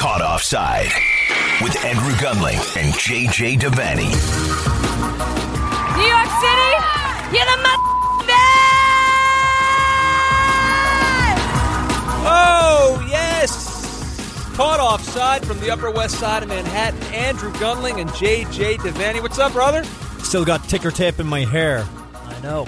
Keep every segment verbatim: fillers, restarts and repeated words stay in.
Caught Offside with Andrew Gunling and J J Devaney. New York City, you're the mother Oh, yes! Caught Offside from the Upper West Side of Manhattan. Andrew Gunling and J J Devaney. What's up, brother? Still got ticker tape in my hair. I know.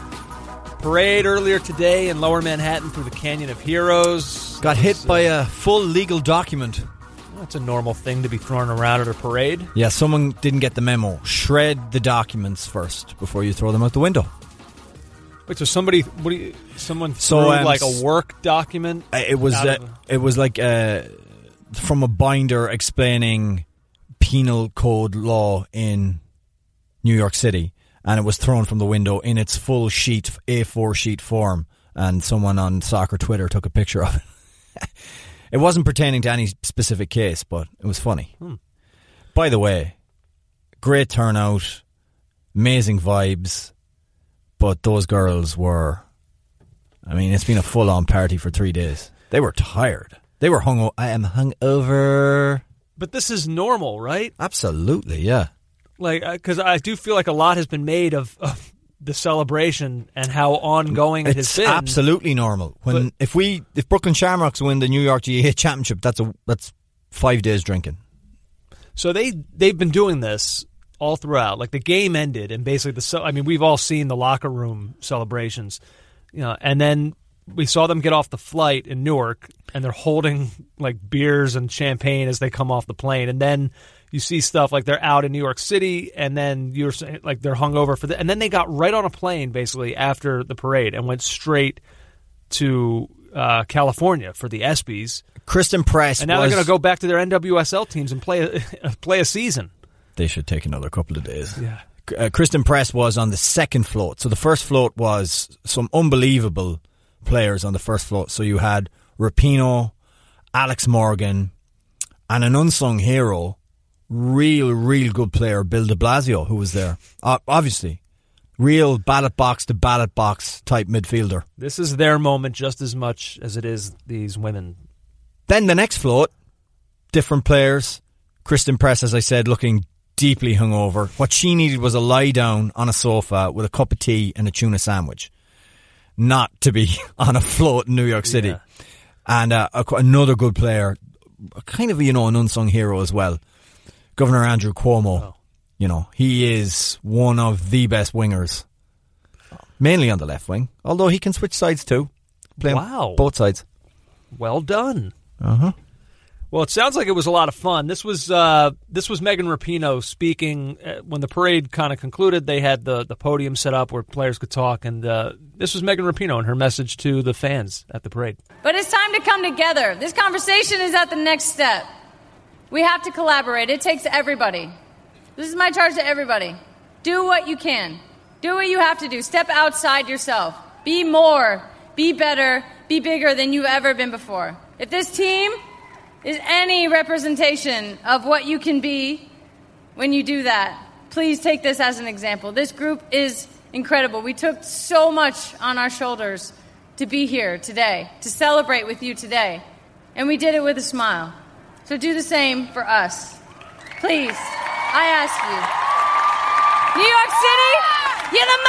Parade earlier today in Lower Manhattan through the Canyon of Heroes. Got hit by a full legal document. That's a normal thing to be thrown around at a parade. Yeah, someone didn't get the memo. Shred the documents first before you throw them out the window. Wait, so somebody, what do you, someone threw So, um, like a work document? Uh, It was out uh, of- it was like uh, from a binder explaining penal code law in New York City, and it was thrown from the window in its full sheet A four sheet form, and someone on soccer Twitter took a picture of it. It wasn't pertaining to any specific case, but it was funny. Hmm. By the way, great turnout, amazing vibes, but those girls were, I mean, it's been a full-on party for three days. They were tired. They were hung. I am hungover. But this is normal, right? Absolutely, yeah. Like, because I do feel like a lot has been made of, of the celebration and how ongoing it It's has been. absolutely normal. When But- if we if Brooklyn Shamrocks win the New York G A A championship, that's a that's five days drinking. So they they've been doing this all throughout. Like the game ended, and basically the ce- I mean we've all seen the locker room celebrations, you know, and then we saw them get off the flight in Newark, and they're holding like beers and champagne as they come off the plane, and then you see stuff like they're out in New York City, and then you're saying like they're hungover for the, and then they got right on a plane basically after the parade and went straight to uh, California for the ESPYs. Kristen Press, And now was, they're going to go back to their N W S L teams and play a, play a season. They should take another couple of days. Yeah. Uh, Kristen Press was on the second float. So the first float was some unbelievable players on the first float. So you had Rapinoe, Alex Morgan, and an unsung hero, real, real good player, Bill de Blasio, who was there. Uh, obviously, real ballot box to ballot box type midfielder. This is their moment just as much as it is these women. Then the next float, different players. Kristen Press, as I said, looking deeply hungover. What she needed was a lie down on a sofa with a cup of tea and a tuna sandwich. Not to be on a float in New York City. Yeah. And uh, a, another good player, kind of, you know, an unsung hero as well. Governor Andrew Cuomo. Oh. You know, he is one of the best wingers. Mainly on the left wing. Although he can switch sides too. Play Wow. both sides. Well done. Uh-huh. Well, it sounds like it was a lot of fun. This was uh, this was Megan Rapinoe speaking uh, when the parade kind of concluded. They had the, the podium set up where players could talk, and uh, this was Megan Rapinoe and her message to the fans at the parade. But it's time to come together. This conversation is at the next step. We have to collaborate. It takes everybody. This is my charge to everybody. Do what you can. Do what you have to do. Step outside yourself. Be more. Be better. Be bigger than you've ever been before. If this team is any representation of what you can be when you do that, please take this as an example. This group is incredible. We took so much on our shoulders to be here today, to celebrate with you today. And we did it with a smile. So do the same for us. Please, I ask you. New York City, you're the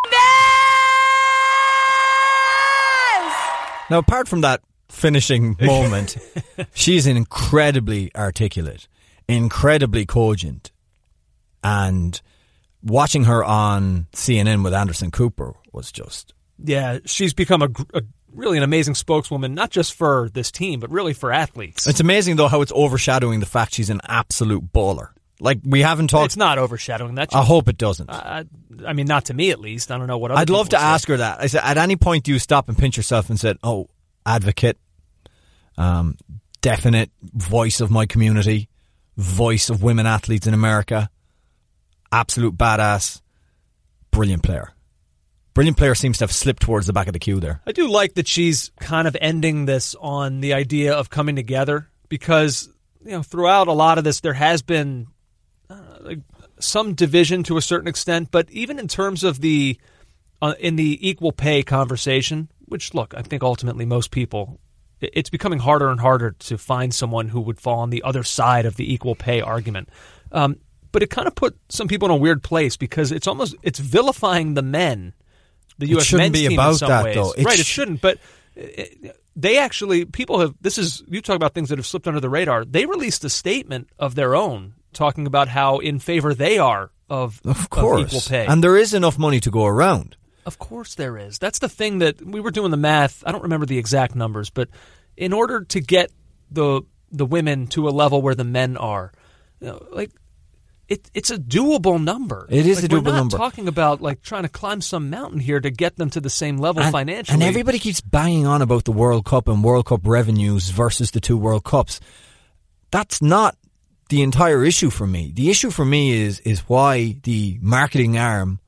mother- Now, apart from that finishing moment, she's incredibly articulate, incredibly cogent, and watching her on C N N with Anderson Cooper was just... Yeah, she's become a, gr- a really an amazing spokeswoman, not just for this team, but really for athletes. It's amazing, though, how it's overshadowing the fact she's an absolute baller. Like, we haven't talked... It's not overshadowing that. I hope it doesn't. I, I mean, not to me at least. I don't know what other I'd love to people would say. ask her that. I said, at any point do you stop and pinch yourself and said, oh, advocate, um, definite voice of my community, voice of women athletes in America, absolute badass, brilliant player. Brilliant player seems to have slipped towards the back of the queue there. I do like that she's kind of ending this on the idea of coming together because, you know, throughout a lot of this, there has been uh, like some division to a certain extent, but even in terms of the uh, in the equal pay conversation, which, look, I think ultimately most people it's becoming harder and harder to find someone who would fall on the other side of the equal pay argument. Um, but it kind of put some people in a weird place because it's almost it's vilifying the men, the U S It shouldn't men's be team about in some that, ways. though. It right, it sh- shouldn't. But it, they actually, people have, this is, you talk about things that have slipped under the radar. They released a statement of their own talking about how in favor they are of, of, course. of equal pay. And there is enough money to go around. Of course there is. That's the thing that we were doing the math. I don't remember the exact numbers, but in order to get the the women to a level where the men are, you know, like it, it's a doable number. It is like, a doable we're not number. Talking about like trying to climb some mountain here to get them to the same level and, financially. And everybody keeps banging on about the World Cup and World Cup revenues versus the two World Cups. That's not the entire issue for me. The issue for me is is why the marketing arm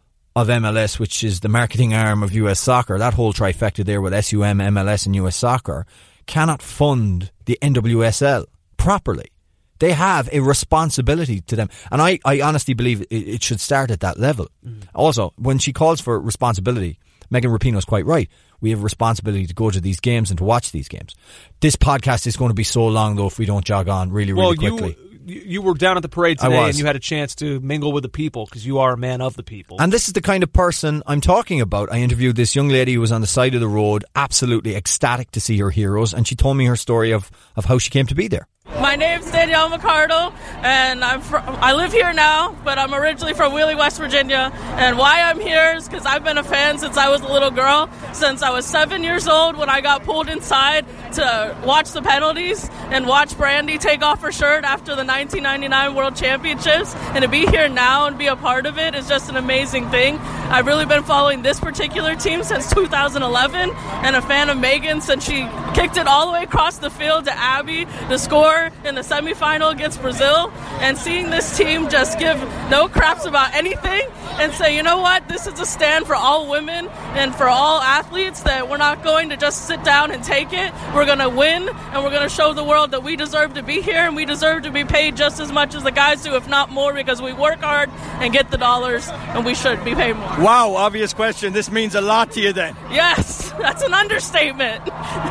of M L S, which is the marketing arm of U S Soccer, that whole trifecta there with S U M, M L S and U S Soccer, cannot fund the N W S L properly. They have a responsibility to them. And I, I honestly believe it, it should start at that level. Mm. Also, when she calls for responsibility, Megan Rapinoe is quite right. We have a responsibility to go to these games and to watch these games. This podcast is going to be so long, though, if we don't jog on really, really well, quickly. You, you were down at the parade I today was. and you had a chance to mingle with the people because you are a man of the people. And this is the kind of person I'm talking about. I interviewed this young lady who was on the side of the road, absolutely ecstatic to see her heroes, and she told me her story of, of how she came to be there. My name's Danielle McCardle, and I'm from, I live here now, but I'm originally from Wheeling, West Virginia. And why I'm here is because I've been a fan since I was a little girl, since I was seven years old when I got pulled inside to watch the penalties and watch Brandy take off her shirt after the nineteen ninety-nine World Championships. And to be here now and be a part of it is just an amazing thing. I've really been following this particular team since two thousand eleven and a fan of Megan since she kicked it all the way across the field to Abby to score in the semifinal against Brazil, and seeing this team just give no craps about anything and say, you know what, this is a stand for all women and for all athletes, that we're not going to just sit down and take it. We're going to win, and we're going to show the world that we deserve to be here, and we deserve to be paid just as much as the guys do, if not more, because we work hard and get the dollars, and we should be paid more. Wow, obvious question. This means a lot to you then. Yes, that's an understatement.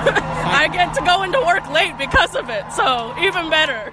I get to go into work late because of it, so even better.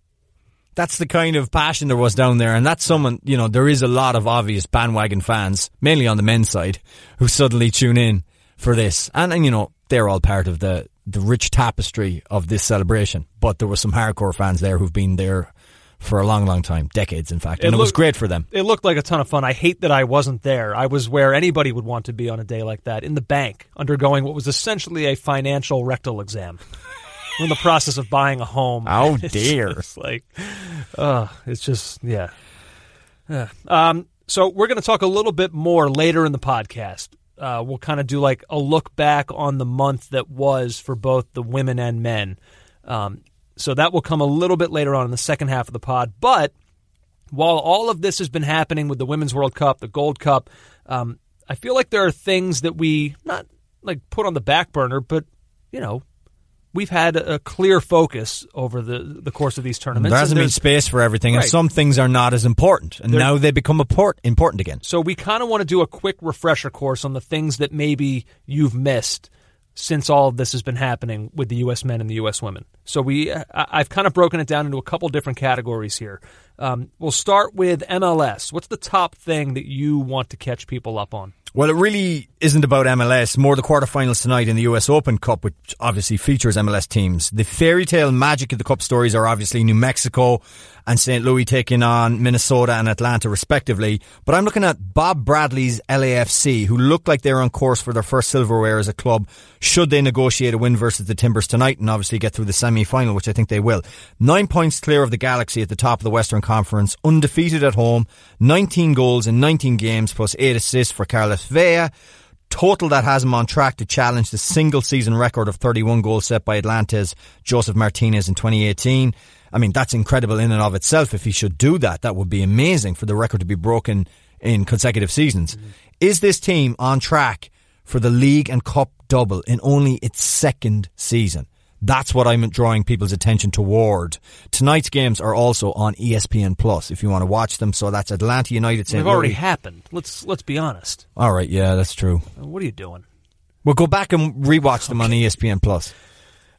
That's the kind of passion there was down there, and that's someone, you know, there is a lot of obvious bandwagon fans, mainly on the men's side, who suddenly tune in for this. And, and you know, they're all part of the, the rich tapestry of this celebration. But there were some hardcore fans there who've been there for a long, long time, decades, in fact. And it, it was looked, great for them. It looked like a ton of fun. I hate that I wasn't there. I was where anybody would want to be on a day like that, in the bank, undergoing what was essentially a financial rectal exam. We're in the process of buying a home. Oh, it's dear. Just like, uh, it's just, yeah. yeah. Um, so we're going to talk a little bit more later in the podcast. Uh, we'll kind of do like a look back on the month that was for both the women and men. Um, so that will come a little bit later on in the second half of the pod. But while all of this has been happening with the Women's World Cup, the Gold Cup, um, I feel like there are things that we not like put on the back burner, but, you know, we've had a clear focus over the, the course of these tournaments. There hasn't been space for everything, right. and some things are not as important, and They're, now they become import, important again. So we kind of want to do a quick refresher course on the things that maybe you've missed since all of this has been happening with the U S men and the U S women. So we, I've kind of broken it down into a couple different categories here. Um, we'll start with M L S. What's the top thing that you want to catch people up on? Well, it really isn't about M L S. More the quarterfinals tonight in the U S Open Cup, which obviously features M L S teams. The fairy tale magic of the Cup stories are obviously New Mexico and Saint Louis taking on Minnesota and Atlanta respectively. But I'm looking at Bob Bradley's L A F C, who look like they're on course for their first silverware as a club, should they negotiate a win versus the Timbers tonight and obviously get through the semi-final, which I think they will. Nine points clear of the Galaxy at the top of the Western Conference, undefeated at home, nineteen goals in nineteen games plus eight assists for Carlos Vea. Total that has him on track to challenge the single season record of thirty-one goals set by Atlanta's Joseph Martinez in twenty eighteen. I mean, that's incredible in and of itself. If he should do that, that would be amazing for the record to be broken in consecutive seasons. Mm-hmm. Is this team on track for the league and cup double in only its second season? That's what I'm drawing people's attention toward. Tonight's games are also on E S P N Plus if you want to watch them. So that's Atlanta United. Saint They've already Louis. happened. Let's let's be honest. All right, yeah, that's true. What are you doing? We'll go back and rewatch them okay. on E S P N Plus.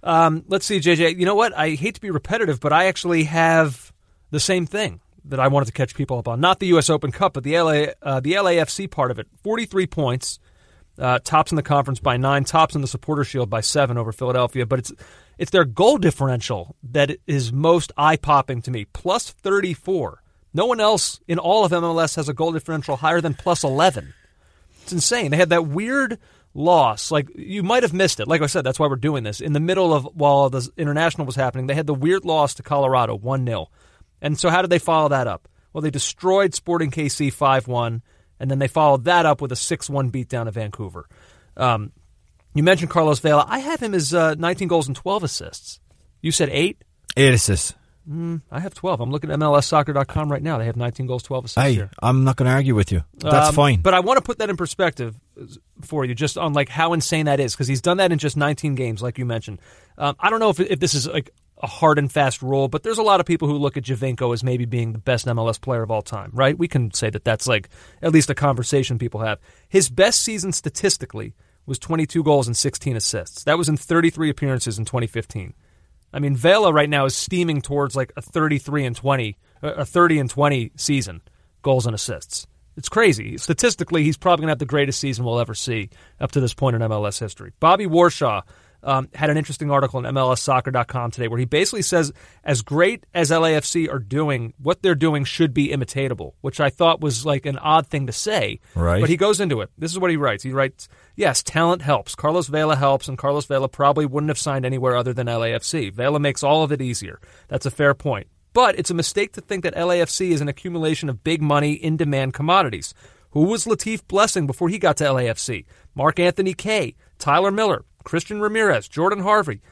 Um, let's see, J J. You know what? I hate to be repetitive, but I actually have the same thing that I wanted to catch people up on. Not the U S Open Cup, but the L A uh, the L A F C part of it. forty-three points, uh, tops in the conference by nine, tops in the Supporter Shield by seven over Philadelphia. But it's it's their goal differential that is most eye-popping to me. Plus thirty-four. No one else in all of M L S has a goal differential higher than plus eleven. It's insane. They had that weird loss. Like, you might have missed it. Like I said, that's why we're doing this. In the middle of, while the international was happening, they had the weird loss to Colorado, one nil. And so how did they follow that up? Well, they destroyed Sporting K C five one, and then they followed that up with a six one beatdown of Vancouver. Um, you mentioned Carlos Vela. I have him as uh, nineteen goals and twelve assists. You said eight? Eight assists. Mm, I have twelve. I'm looking at M L S soccer dot com right now. They have nineteen goals, twelve assists Hey, here. I'm not going to argue with you. That's um, fine. But I want to put that in perspective for you, just on like how insane that is, because he's done that in just nineteen games, like you mentioned. Um, I don't know if, if this is like a hard and fast rule, but there's a lot of people who look at Giovinco as maybe being the best M L S player of all time, right? We can say that that's like at least a conversation people have. His best season statistically was twenty-two goals and sixteen assists. That was in thirty-three appearances in twenty fifteen. I mean, Vela right now is steaming towards like a thirty-three and twenty, a thirty and twenty season, goals and assists. It's crazy. Statistically, he's probably going to have the greatest season we'll ever see up to this point in M L S history. Bobby Warshaw um, had an interesting article on M L S soccer dot com today where he basically says, as great as L A F C are doing, what they're doing should be imitatable, which I thought was like an odd thing to say. Right. But he goes into it. This is what he writes. He writes, yes, talent helps. Carlos Vela helps, and Carlos Vela probably wouldn't have signed anywhere other than L A F C. Vela makes all of it easier. That's a fair point. But it's a mistake to think that L A F C is an accumulation of big money, in-demand commodities. Who was Latif Blessing before he got to L A F C? Mark Anthony Kaye, Tyler Miller, Christian Ramirez, Jordan Harvey.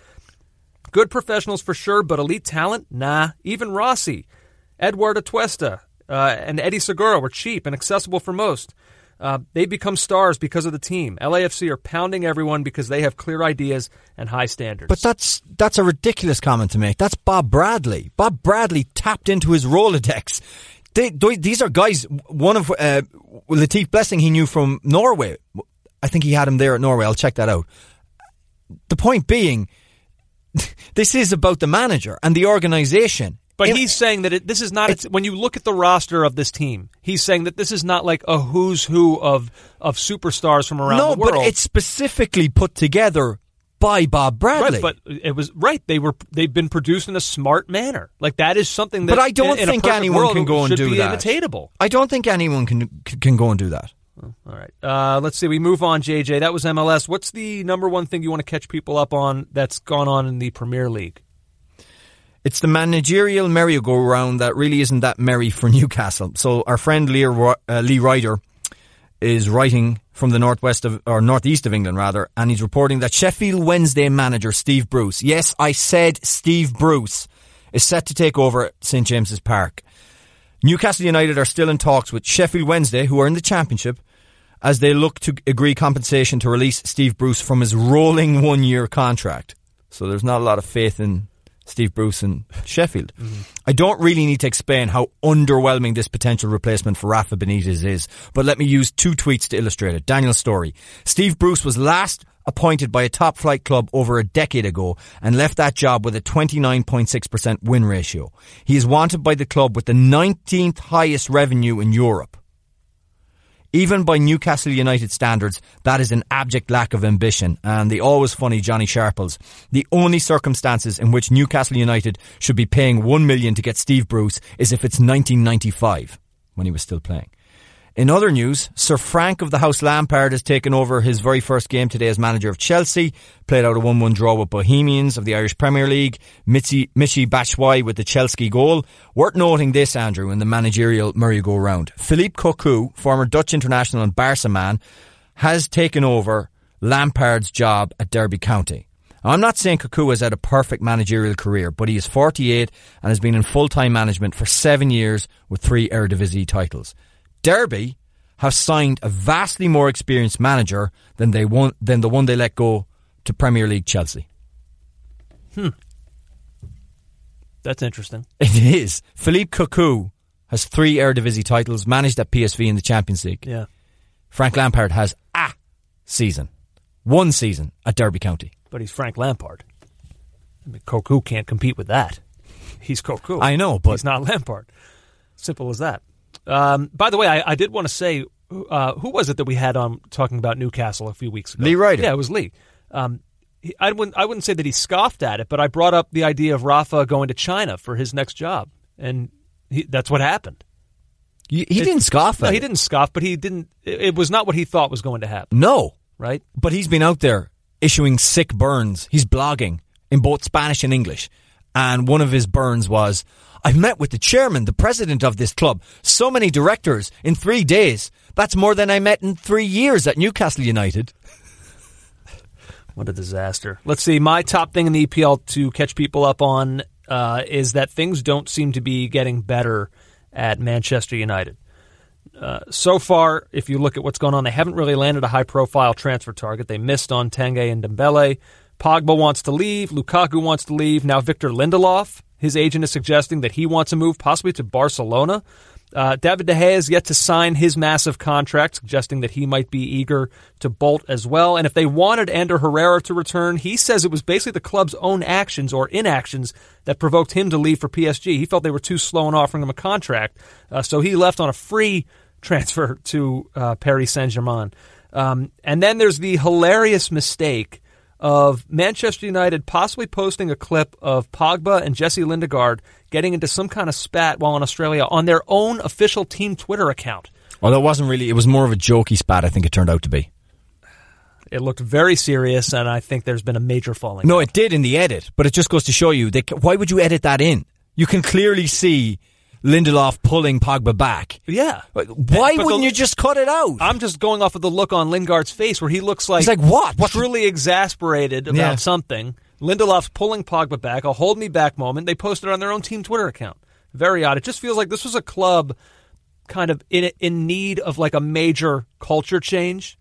Good professionals for sure, but elite talent? Nah. Even Rossi, Edward Atuesta, uh, and Eddie Segura were cheap and accessible for most. Uh, they become stars because of the team. L A F C are pounding everyone because they have clear ideas and high standards. But that's that's a ridiculous comment to make. That's Bob Bradley. Bob Bradley tapped into his Rolodex. They, they, these are guys, one of uh, Latif Blessing he knew from Norway. I think he had him there at Norway. I'll check that out. The point being, this is about the manager and the organisation. But It- he's saying that it, this is not, a, when you look at the roster of this team, he's saying that this is not like a who's who of, of superstars from around no, the world. but it's specifically put together by Bob Bradley. Right, but it was right. They were they've been produced in a smart manner. Like that is something that. But I don't in, in think a perfect anyone world can go and should do be that. imitatable. I don't think anyone can can go and do that. All right. Uh, let's see. We move on, J J. That was M L S. What's the number one thing you want to catch people up on that's gone on in the Premier League? It's the managerial merry-go-round that really isn't that merry for Newcastle. So our friend Lee, uh, Lee Ryder is writing from the northwest of, or northeast of England rather, and he's reporting that Sheffield Wednesday manager Steve Bruce, yes, I said Steve Bruce, is set to take over at St James's Park. Newcastle United are still in talks with Sheffield Wednesday, who are in the Championship, as they look to agree compensation to release Steve Bruce from his rolling one-year contract. So there's not a lot of faith in Steve Bruce and Sheffield. Mm-hmm. I don't really need to explain how underwhelming this potential replacement for Rafa Benitez is, but let me use two tweets to illustrate it. Daniel Story. Steve Bruce was last appointed by a top-flight club over a decade ago and left that job with a twenty-nine point six percent win ratio. He is wanted by the club with the nineteenth highest revenue in Europe. Even by Newcastle United standards, that is an abject lack of ambition. And the always funny Johnny Sharples. The only circumstances in which Newcastle United should be paying one million to get Steve Bruce is if it's nineteen ninety-five, when he was still playing. In other news, Sir Frank of the House Lampard has taken over his very first game today as manager of Chelsea, played out a one one draw with Bohemians of the Irish Premier League, Michy, Michy Batshuayi with the Chelsea goal. Worth noting this, Andrew, in the managerial merry-go-round. Philippe Cocu, former Dutch international and Barca man, has taken over Lampard's job at Derby County. Now, I'm not saying Cocu has had a perfect managerial career, but he is forty-eight and has been in full-time management for seven years with three Eredivisie titles. Derby have signed a vastly more experienced manager than they want, than the one they let go to Premier League Chelsea. Hmm. That's interesting. It is. Philippe Cocu has three Eredivisie titles, managed at P S V in the Champions League. Yeah. Frank Lampard has a season. One season at Derby County. But he's Frank Lampard. I mean, Cocu can't compete with that. He's Cocu. I know, but he's not Lampard. Simple as that. Um, by the way, I, I did want to say, uh, who was it that we had on talking about Newcastle a few weeks ago? Lee Ryder. Yeah, it was Lee. Um, he, I wouldn't. I wouldn't say that he scoffed at it, but I brought up the idea of Rafa going to China for his next job, and he, that's what happened. He, he it, didn't scoff at no, it. he didn't scoff, but he didn't. It, it was not what he thought was going to happen. No, right? But he's been out there issuing sick burns. He's blogging in both Spanish and English. And one of his burns was, I've met with the chairman, the president of this club, so many directors in three days. That's more than I met in three years at Newcastle United. What a disaster. Let's see. My top thing in the E P L to catch people up on uh, is that things don't seem to be getting better at Manchester United. Uh, so far, if you look at what's going on, they haven't really landed a high-profile transfer target. They missed on Tanguy and Dembele. Pogba wants to leave. Lukaku wants to leave. Now Victor Lindelof, his agent is suggesting that he wants to move possibly to Barcelona. Uh, David De Gea has yet to sign his massive contract, suggesting that he might be eager to bolt as well. And if they wanted Ander Herrera to return, he says it was basically the club's own actions or inactions that provoked him to leave for P S G. He felt they were too slow in offering him a contract, uh, so he left on a free transfer to uh, Paris Saint-Germain. Um, and then there's the hilarious mistake of Manchester United possibly posting a clip of Pogba and Jesse Lingard getting into some kind of spat while in Australia on their own official team Twitter account. Although it wasn't really, it was more of a jokey spat, I think it turned out to be. It looked very serious, and I think there's been a major falling No, out. it did in the edit, but it just goes to show you, they, why would you edit that in? You can clearly see Lindelof pulling Pogba back. Yeah. Why But wouldn't the- you just cut it out? I'm just going off of the look on Lingard's face where he looks like, He's like, what? What? truly exasperated about Yeah. something. Lindelof's pulling Pogba back, a hold me back moment. They posted it on their own team Twitter account. Very odd. It just feels like this was a club kind of in in need of like a major culture change,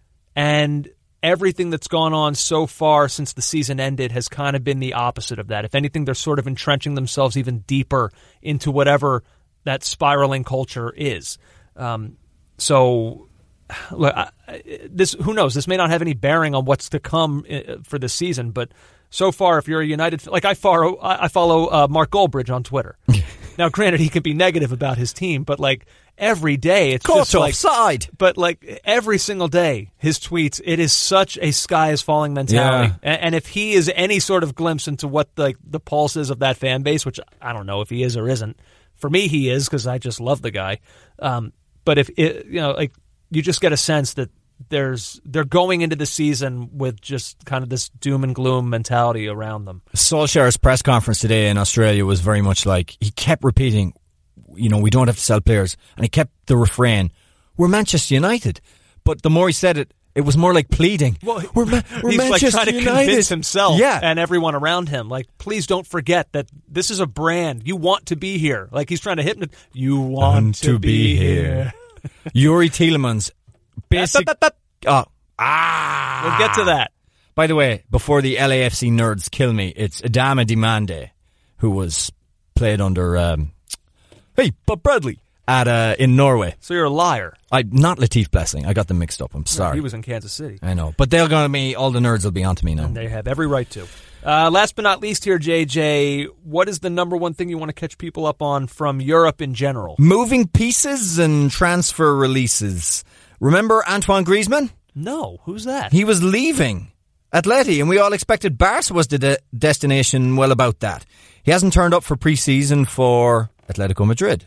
and everything that's gone on so far since the season ended has kind of been the opposite of that. If anything, they're sort of entrenching themselves even deeper into whatever that spiraling culture is. Um, so, look, I, this who knows? This may not have any bearing on what's to come uh, for this season, but so far, if you're a United, like I follow, I follow uh, Mark Goldbridge on Twitter. Now, granted, he can be negative about his team, but like every day, it's Caught just like offside. But like every single day, his tweets, it is such a sky is falling mentality. Yeah. And, and if he is any sort of glimpse into what like the pulse is of that fan base, which I don't know if he is or isn't. For me, he is because I just love the guy. Um, but if it, you know, like you just get a sense that there's they're going into the season with just kind of this doom and gloom mentality around them. Solskjaer's press conference today in Australia was very much like, he kept repeating, you know, we don't have to sell players. And he kept the refrain, we're Manchester United. But the more he said it, it was more like pleading. Well, we're, Ma- we're he's Manchester like trying to United. convince himself yeah. and everyone around him. Like, please don't forget that this is a brand. You want to be here. Like, he's trying to hypnotize. You want Want to, to be, be here. Yuri Tielemans. Basic. Oh, ah. We'll get to that. By the way, before the L A F C nerds kill me, it's Adama Dimande, who was played under, um, hey, Bob Bradley, at uh, in Norway. So you're a liar. I Not Latif Blessing. I got them mixed up. I'm sorry. He was in Kansas City. I know. But they're going to be, all the nerds will be onto me now. And they have every right to. Uh, last but not least here, J J, what is the number one thing you want to catch people up on from Europe in general? Moving pieces and transfer releases. Remember Antoine Griezmann? No. Who's that? He was leaving Atleti, and we all expected Barca was the de- destination. Well, about that. He hasn't turned up for pre-season for Atletico Madrid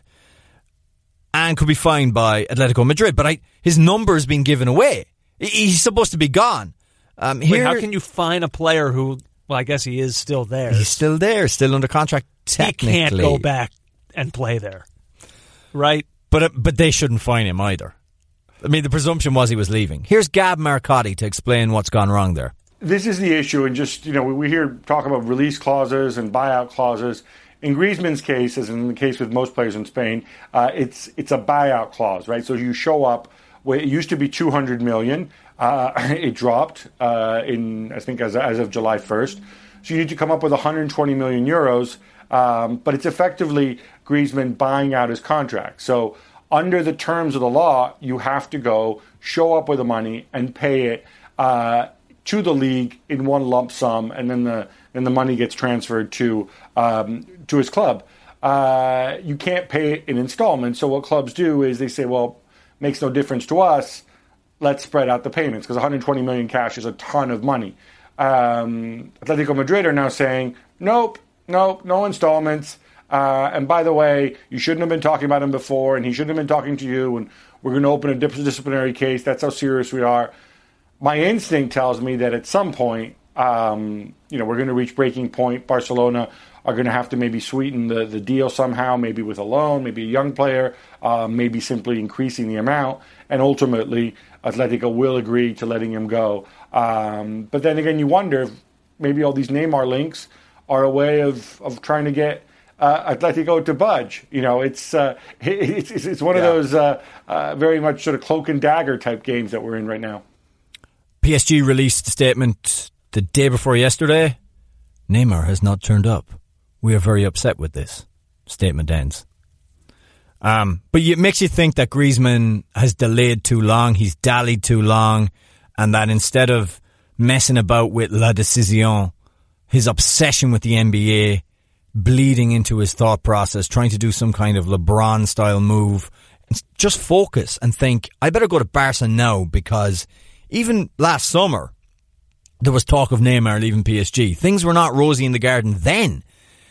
and could be fined by Atletico Madrid, but I, his number's been given away. He's supposed to be gone. Um, Wait, here, how can you fine a player who, well, I guess he is still there. He's still there, still under contract technically. He can't go back and play there, right? But, uh, but they shouldn't fine him either. I mean, the presumption was he was leaving. Here's Gab Marcotti to explain what's gone wrong there. This is the issue, and just, you know, we hear talk about release clauses and buyout clauses. In Griezmann's case, as in the case with most players in Spain, uh, it's it's a buyout clause, right? So you show up where it used to be two hundred million, uh, it dropped uh, in I think as as of July first. So you need to come up with one hundred twenty million euros, um, but it's effectively Griezmann buying out his contract. So under the terms of the law, you have to go show up with the money and pay it uh, to the league in one lump sum, and then the and the money gets transferred to um, to his club. Uh, you can't pay it in installments. So what clubs do is they say, well, makes no difference to us. Let's spread out the payments, because one hundred twenty million cash is a ton of money. Um, Atletico Madrid are now saying, nope, nope, no installments. Uh, and by the way, you shouldn't have been talking about him before, and he shouldn't have been talking to you, and we're going to open a disciplinary case. That's how serious we are. My instinct tells me that at some point, um, you know, we're going to reach breaking point. Barcelona are going to have to maybe sweeten the, the deal somehow, maybe with a loan, maybe a young player, uh, maybe simply increasing the amount. And ultimately, Atletico will agree to letting him go. Um, but then again, you wonder if maybe all these Neymar links are a way of, of trying to get uh, Atletico to budge. You know, it's uh, it's, it's it's one yeah. of those uh, uh, very much sort of cloak and dagger type games that we're in right now. P S G released a statement the day before yesterday. Neymar has not turned up. We are very upset with this. Statement ends. Um, but it makes you think that Griezmann has delayed too long, he's dallied too long, and that instead of messing about with La Décision, his obsession with the N B A bleeding into his thought process, trying to do some kind of LeBron-style move, just focus and think, I better go to Barca now, because even last summer, there was talk of Neymar leaving P S G. Things were not rosy in the garden then.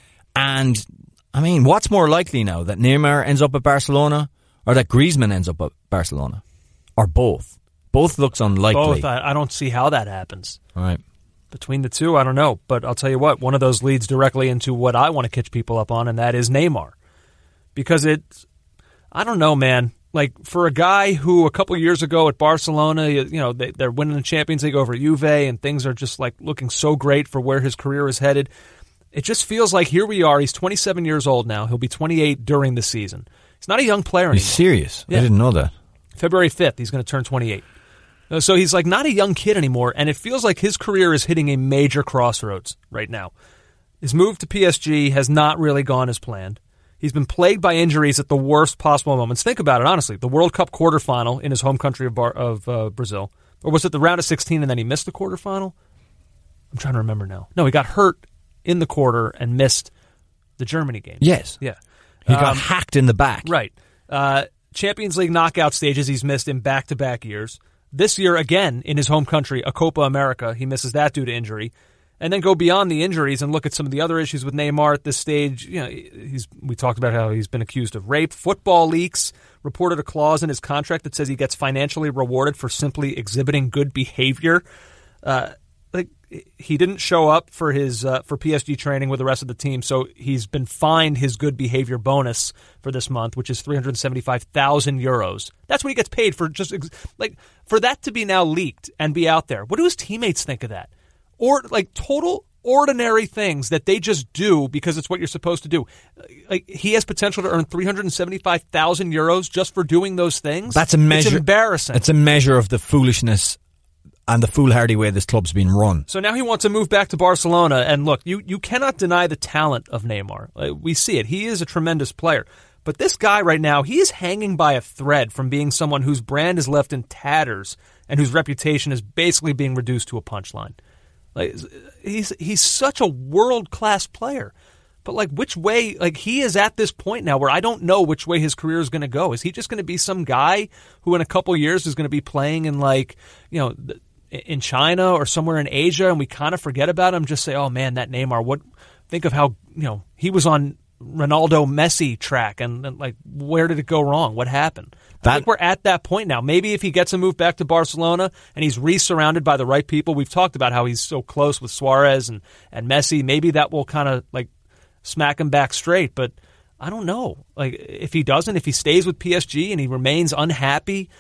And, I mean, what's more likely now? That Neymar ends up at Barcelona or that Griezmann ends up at Barcelona? Or both? Both looks unlikely. Both. I, I don't see how that happens. All right. Between the two, I don't know. But I'll tell you what, one of those leads directly into what I want to catch people up on, and that is Neymar. Because it's, I don't know, man. Like, for a guy who a couple years ago at Barcelona, you know, they, they're winning the Champions League over Juve, and things are just, like, looking so great for where his career is headed. It just feels like here we are. He's twenty-seven years old now. He'll be twenty-eight during the season. He's not a young player anymore. He's serious? Yeah. I didn't know that. February fifth, he's going to turn twenty-eight. So he's like not a young kid anymore, and it feels like his career is hitting a major crossroads right now. His move to P S G has not really gone as planned. He's been plagued by injuries at the worst possible moments. Think about it, honestly. The World Cup quarterfinal in his home country of, Bar- of uh, Brazil. Or was it the round of sixteen and then he missed the quarterfinal? I'm trying to remember now. No, he got hurt in the quarter and missed the Germany game. Yes. Yeah. He got um, hacked in the back. Right. Uh, Champions League knockout stages he's missed in back-to-back years. This year, again, in his home country, a Copa America, he misses that due to injury. And then go beyond the injuries and look at some of the other issues with Neymar at this stage. You know, he's we talked about how he's been accused of rape. Football Leaks reported a clause in his contract that says he gets financially rewarded for simply exhibiting good behavior. Uh, like he didn't show up for his uh, for P S G training with the rest of the team, so he's been fined his good behavior bonus for this month, which is three hundred seventy-five thousand euros. That's what he gets paid for. Just ex- like for that to be now leaked and be out there. What do his teammates think of that? Or like total ordinary things that they just do because it's what you're supposed to do. Like he has potential to earn three hundred seventy-five thousand euros just for doing those things. That's a measure. It's embarrassing. It's a measure of the foolishness and the foolhardy way this club's been run. So now he wants to move back to Barcelona. And look, you, you cannot deny the talent of Neymar. Like, we see it. He is a tremendous player. But this guy right now, he is hanging by a thread from being someone whose brand is left in tatters and whose reputation is basically being reduced to a punchline. Like he's he's such a world-class player. But like which way, like he is at this point now where I don't know which way his career is going to go. Is he just going to be some guy who in a couple years is going to be playing in like, you know, in China or somewhere in Asia and we kind of forget about him, just say, oh man, that Neymar, what, think of how, you know, he was on Ronaldo Messi track and, and like where did it go wrong? What happened? That, I think we're at that point now. Maybe if he gets a move back to Barcelona and he's re-surrounded by the right people, we've talked about how he's so close with Suarez and, and Messi, maybe that will kind of like smack him back straight, but I don't know. Like if he doesn't, if he stays with P S G and he remains unhappy,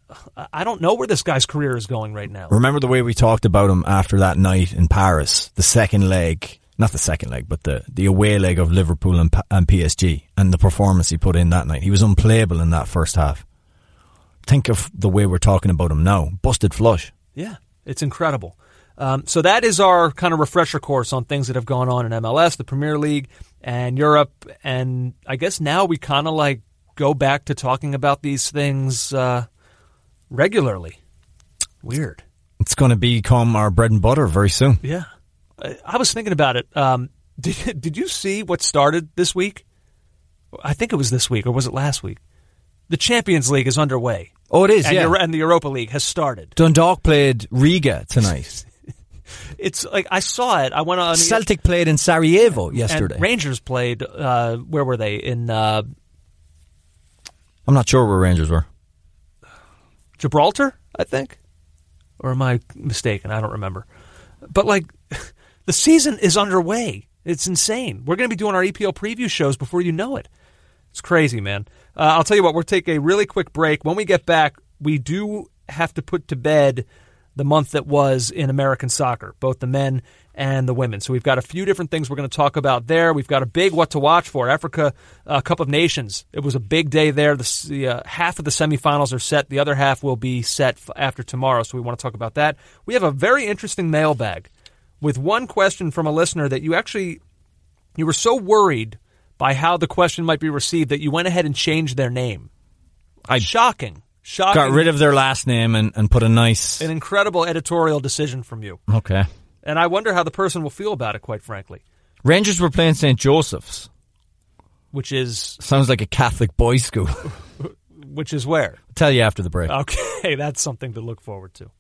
I don't know where this guy's career is going right now. Remember the way we talked about him after that night in Paris, the second leg, not the second leg, but the, the away leg of Liverpool and, and P S G and the performance he put in that night. He was unplayable in that first half. Think of the way we're talking about him now. Busted flush. Yeah, it's incredible. Um, so that is our kind of refresher course on things that have gone on in M L S, the Premier League, and Europe. And I guess now we kind of like go back to talking about these things uh, regularly. Weird. It's going to become our bread and butter very soon. Yeah. I, I was thinking about it. Um, did did you see what started this week? I think it was this week, or was it last week? The Champions League is underway. Oh, it is, and yeah. Euro- and the Europa League has started. Dundalk played Riga tonight. It's like I saw it. I went on. Celtic played in Sarajevo yesterday. And Rangers played. Uh, where were they? In uh, I'm not sure where Rangers were. Gibraltar, I think. Or am I mistaken? I don't remember. But like, the season is underway. It's insane. We're going to be doing our E P L preview shows before you know it. It's crazy, man. Uh, I'll tell you what. We'll take a really quick break. When we get back, we do have to put to bed the month that was in American soccer, both the men and the women. So we've got a few different things we're going to talk about there. We've got a big what to watch for. Africa uh, Cup of Nations. It was a big day there. The, the uh, half of the semifinals are set. The other half will be set f- after tomorrow, so we want to talk about that. We have a very interesting mailbag with one question from a listener that you actually, you were so worried by how the question might be received that you went ahead and changed their name. I Shocking. Shocking. Got rid of their last name and, and put a nice... An incredible editorial decision from you. Okay. And I wonder how the person will feel about it, quite frankly. Rangers were playing Saint Joseph's. Which is... Sounds like a Catholic boys' school. Which is where? I'll tell you after the break. Okay, that's something to look forward to.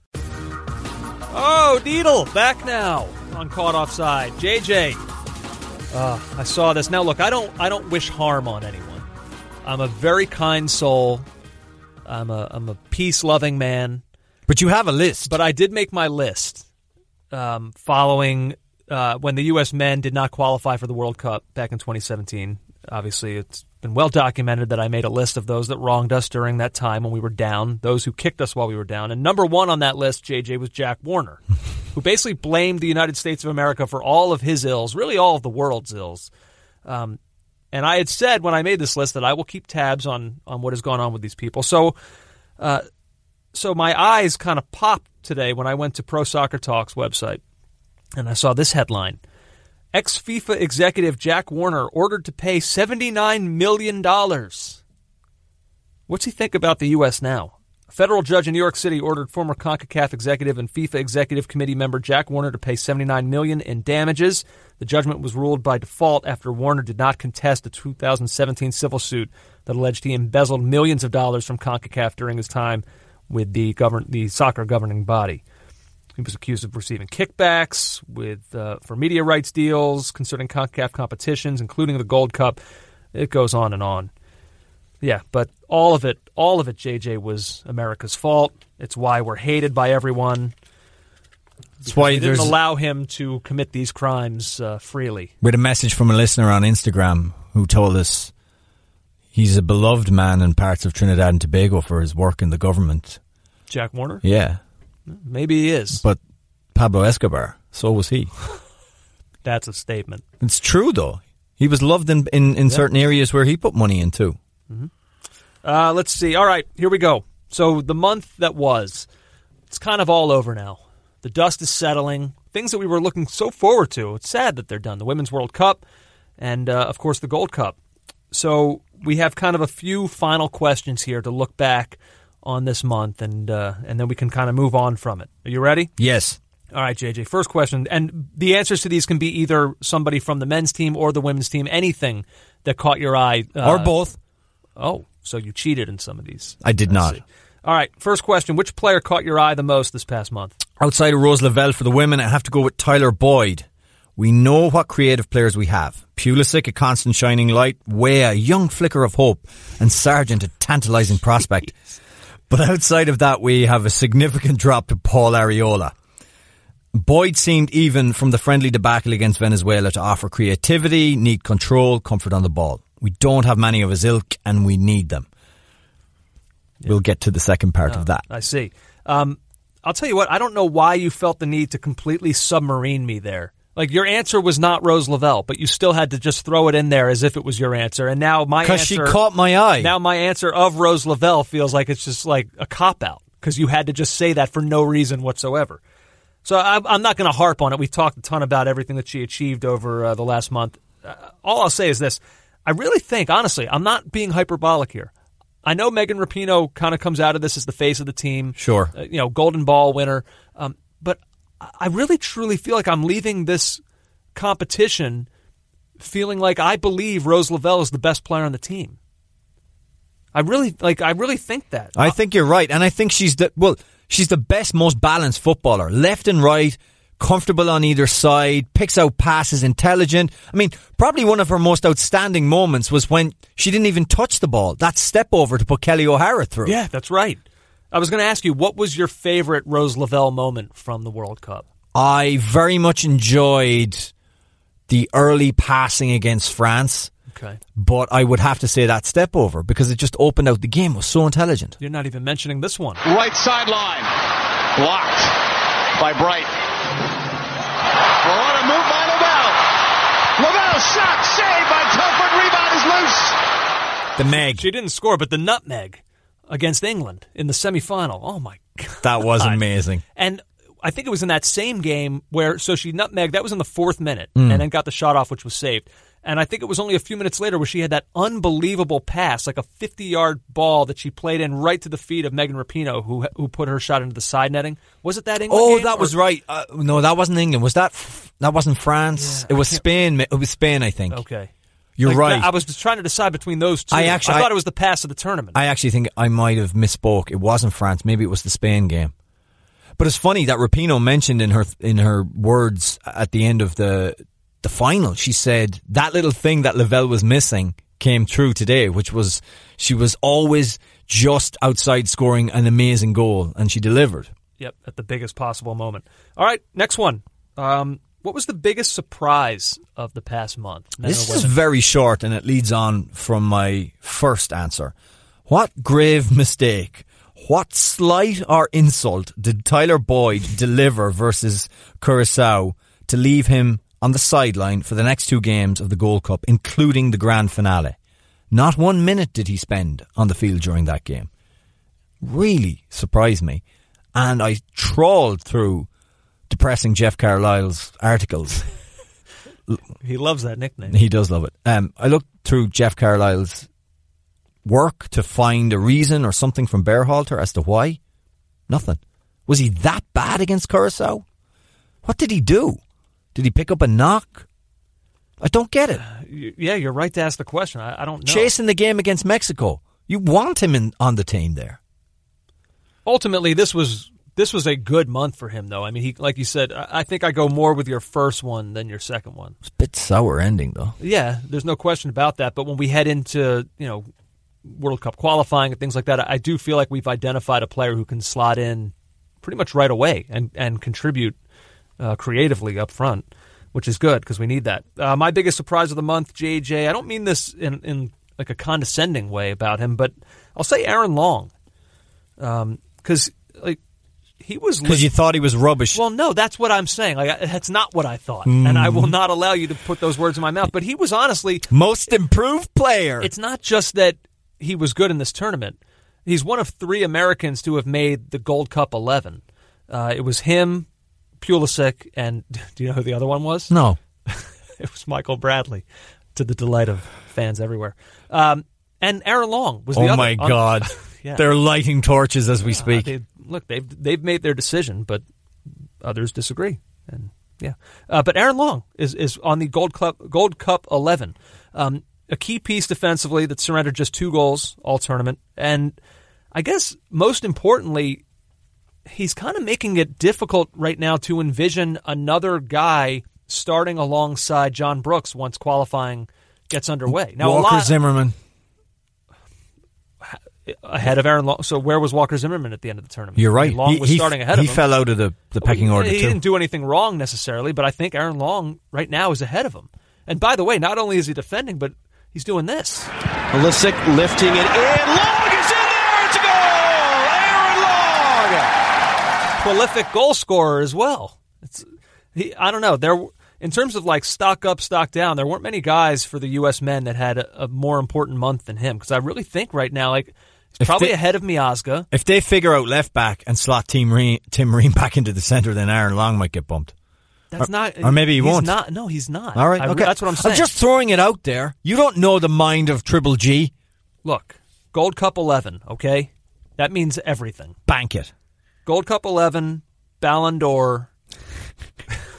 Oh, Needle, back now on Caught Offside. J J, uh, I saw this. Now, look, I don't, I don't wish harm on anyone. I'm a very kind soul. I'm a, I'm a peace-loving man. But you have a list. But I did make my list um, following uh, when the U S men did not qualify for the World Cup back in twenty seventeen. Obviously, it's been well documented that I made a list of those that wronged us during that time when we were down, those who kicked us while we were down. And number one on that list, J J, was Jack Warner, who basically blamed the United States of America for all of his ills, really all of the world's ills. Um, and I had said when I made this list that I will keep tabs on, on what has gone on with these people. So uh, so my eyes kind of popped today when I went to Pro Soccer Talk's website, and I saw this headline. Ex-FIFA executive Jack Warner ordered to pay seventy-nine million dollars. What's he think about the U S now? A federal judge in New York City ordered former CONCACAF executive and FIFA executive committee member Jack Warner to pay seventy-nine million dollars in damages. The judgment was ruled by default after Warner did not contest a two thousand seventeen civil suit that alleged he embezzled millions of dollars from CONCACAF during his time with the govern- the soccer governing body. He was accused of receiving kickbacks with uh, for media rights deals concerning CONCACAF competitions, including the Gold Cup. It goes on and on. Yeah, but all of it, all of it, J J, was America's fault. It's why we're hated by everyone. It's why we didn't there's allow him to commit these crimes uh, freely. We had a message from a listener on Instagram who told us he's a beloved man in parts of Trinidad and Tobago for his work in the government. Jack Warner? Yeah. Maybe he is. But Pablo Escobar, so was he. That's a statement. It's true, though. He was loved in, in, in yeah. certain areas where he put money in, too. Mm-hmm. Uh, let's see. All right, here we go. So the month that was, it's kind of all over now. The dust is settling. Things that we were looking so forward to. It's sad that they're done. The Women's World Cup and, uh, of course, the Gold Cup. So we have kind of a few final questions here to look back on this month, and uh, and then we can kind of move on from it. Are you ready? Yes. All right, J J. First question, and the answers to these can be either somebody from the men's team or the women's team. Anything that caught your eye, uh, or both. Oh, so you cheated in some of these? I did Let's not. See. All right. First question: which player caught your eye the most this past month? Outside of Rose Lavelle for the women, I have to go with Tyler Boyd. We know what creative players we have. Pulisic, a constant shining light. Weah, a young flicker of hope. And Sargent, a tantalising prospect. But outside of that, we have a significant drop to Paul Areola. Boyd seemed, even from the friendly debacle against Venezuela, to offer creativity, neat control, comfort on the ball. We don't have many of his ilk, and we need them. Yeah. We'll get to the second part oh, of that. I see. Um, I'll tell you what, I don't know why you felt the need to completely submarine me there. Like, your answer was not Rose Lavelle, but you still had to just throw it in there as if it was your answer. And now my answer... Because she caught my eye. Now my answer of Rose Lavelle feels like it's just like a cop-out, because you had to just say that for no reason whatsoever. So I'm not going to harp on it. We've talked a ton about everything that she achieved over uh, the last month. Uh, all I'll say is this. I really think, honestly, I'm not being hyperbolic here. I know Megan Rapinoe kind of comes out of this as the face of the team. Sure. Uh, you know, Golden Ball winner. Um, but I really truly feel like I'm leaving this competition feeling like I believe Rose Lavelle is the best player on the team. I really like. I really think that. I think you're right, and I think she's the well. She's the best, most balanced footballer, left and right, comfortable on either side, picks out passes, intelligent. I mean, probably one of her most outstanding moments was when she didn't even touch the ball. That step over to put Kelly O'Hara through. Yeah, that's right. I was going to ask you, what was your favorite Rose Lavelle moment from the World Cup? I very much enjoyed the early passing against France. Okay. But I would have to say that step over because it just opened out the game. It was so intelligent. You're not even mentioning this one. Right sideline. Blocked by Bright. Well, on a move by Lavelle. Lavelle shot, saved by Telford. Rebound is loose. The Meg. She didn't score, but the nutmeg against England in the semifinal. Oh, my God. That was amazing. And I think it was in that same game where, so she nutmegged, that was in the fourth minute, mm. and then got the shot off, which was saved. And I think it was only a few minutes later where she had that unbelievable pass, like a fifty-yard ball that she played in right to the feet of Megan Rapinoe, who who put her shot into the side netting. Was it that England Oh, game, that or? was right. Uh, no, that wasn't England. Was that that wasn't France? Yeah, it was Spain. It was Spain, I think. Okay. You're like, right. I was just trying to decide between those two. I actually I thought I, it was the pass of the tournament. I actually think I might have misspoke. It wasn't France. Maybe it was the Spain game. But it's funny that Rapinoe mentioned in her in her words at the end of the the final, she said that little thing that Lavelle was missing came true today, which was she was always just outside scoring an amazing goal, and she delivered. Yep, at the biggest possible moment. All right, next one. Um, what was the biggest surprise of the past month? This is very short, and it leads on from my first answer. What grave mistake, what slight or insult did Tyler Boyd deliver versus Curaçao to leave him on the sideline for the next two games of the Gold Cup, including the grand finale? Not one minute did he spend on the field during that game. Really surprised me. And I trawled through depressing Jeff Carlisle's articles. He loves that nickname. He does love it. Um, I looked through Jeff Carlisle's work to find a reason or something from Berhalter as to why. Nothing. Was he that bad against Curaçao? What did he do? Did he pick up a knock? I don't get it. Uh, yeah, you're right to ask the question. I, I don't know. Chasing the game against Mexico. You want him in, on the team there. Ultimately, this was this was a good month for him, though. I mean, he, like you said, I, I think I go more with your first one than your second one. It's a bit sour ending, though. Yeah, there's no question about that. But when we head into, you know, World Cup qualifying and things like that, I do feel like we've identified a player who can slot in pretty much right away and, and contribute uh, creatively up front, which is good because we need that. Uh, my biggest surprise of the month, J J, I don't mean this in, in like a condescending way about him, but I'll say Aaron Long. Because um, like he was because li- you thought he was rubbish. Well, no, that's what I'm saying. Like that's not what I thought, mm. and I will not allow you to put those words in my mouth. But he was honestly most improved player. It's not just that he was good in this tournament. He's one of three Americans to have made the Gold Cup eleven. Uh, it was him, Pulisic, and do you know who the other one was? No, it was Michael Bradley, to the delight of fans everywhere. Um, and Aaron Long was the oh other. Oh my God. Yeah. They're lighting torches as we speak. Uh, they, look, they've they've made their decision, but others disagree. And yeah, uh, but Aaron Long is, is on the Gold Cup Gold Cup eleven, um, a key piece defensively that surrendered just two goals all tournament, and I guess most importantly, he's kind of making it difficult right now to envision another guy starting alongside John Brooks once qualifying gets underway. Now, Walker a lot, Zimmerman. Ahead of Aaron Long. So where was Walker Zimmerman at the end of the tournament? You're right. I mean, Long he, was he, starting ahead he of him. He fell out of the, the pecking order, he too. He didn't do anything wrong necessarily, but I think Aaron Long right now is ahead of him. And by the way, not only is he defending, but he's doing this. Pulisic lifting it in. Long is in there. It's a goal! Aaron Long! Prolific goal scorer as well. It's, he, I don't know. There, in terms of like stock up, stock down, there weren't many guys for the U S men that had a, a more important month than him. Because I really think right now, like, he's probably they, ahead of Miazga. If they figure out left back and slot Tim Ream, Tim Ream back into the centre, then Aaron Long might get bumped. That's or, not, or maybe he he's won't. Not, no, he's not. All right, I, okay. That's what I'm saying. I'm just throwing it out there. You don't know the mind of Triple G. Look, Gold Cup eleven, okay? That means everything. Bank it. Gold Cup eleven, Ballon d'Or,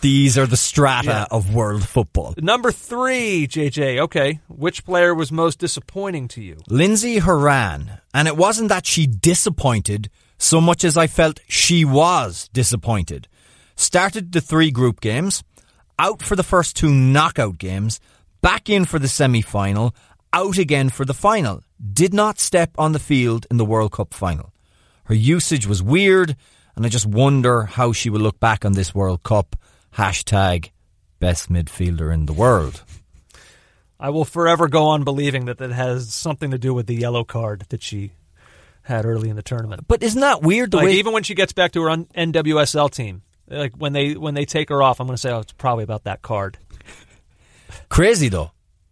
These are the strata Yeah. of world football. Number three, J J. Okay, which player was most disappointing to you? Lindsay Horan. And it wasn't that she disappointed so much as I felt she was disappointed. Started the three group games, out for the first two knockout games, back in for the semi-final, out again for the final. Did not step on the field in the World Cup final. Her usage was weird, and I just wonder how she will look back on this World Cup. Hashtag best midfielder in the world. I will forever go on believing that that has something to do with the yellow card that she had early in the tournament. But isn't that weird? The Like, way even when she gets back to her N W S L team, like when they when they take her off, I'm going to say, oh, it's probably about that card. Crazy though.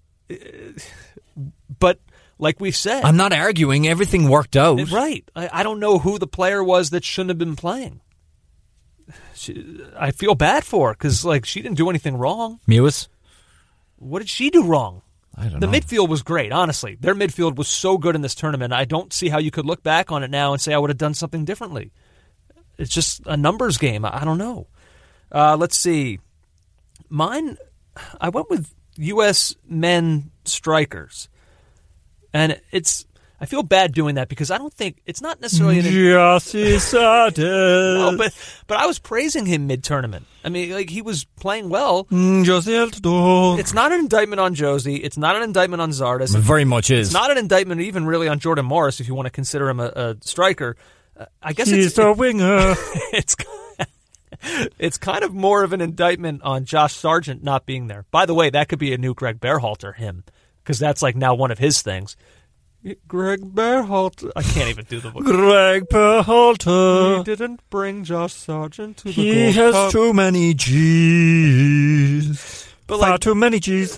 But like we said, I'm not arguing. Everything worked out. right. I, I don't know who the player was that shouldn't have been playing. She, I feel bad for her because like she didn't do anything wrong. Mewis? What did she do wrong? I don't the know. midfield was great, honestly. Their midfield was so good in this tournament. I don't see how you could look back on it now and say I would have done something differently. It's just a numbers game. I don't know. Uh, let's see. Mine, I went with U S men strikers. And it's, I feel bad doing that because I don't think, it's not necessarily an... no, but, but I was praising him mid-tournament. I mean, like, he was playing well. It's not an indictment on Josie. It's not an indictment on Zardes. It very much is. It's not an indictment even really on Jordan Morris if you want to consider him a, a striker. Uh, I guess He's it's a winger. it's it's kind of more of an indictment on Josh Sargent not being there. By the way, that could be a new Greg Berhalter him because that's like now one of his things. Greg Berhalter. I can't even do the voice. Greg Berhalter. He didn't bring Josh Sargent to the He Gold has Cup. too many G's. But Far like, too many G's.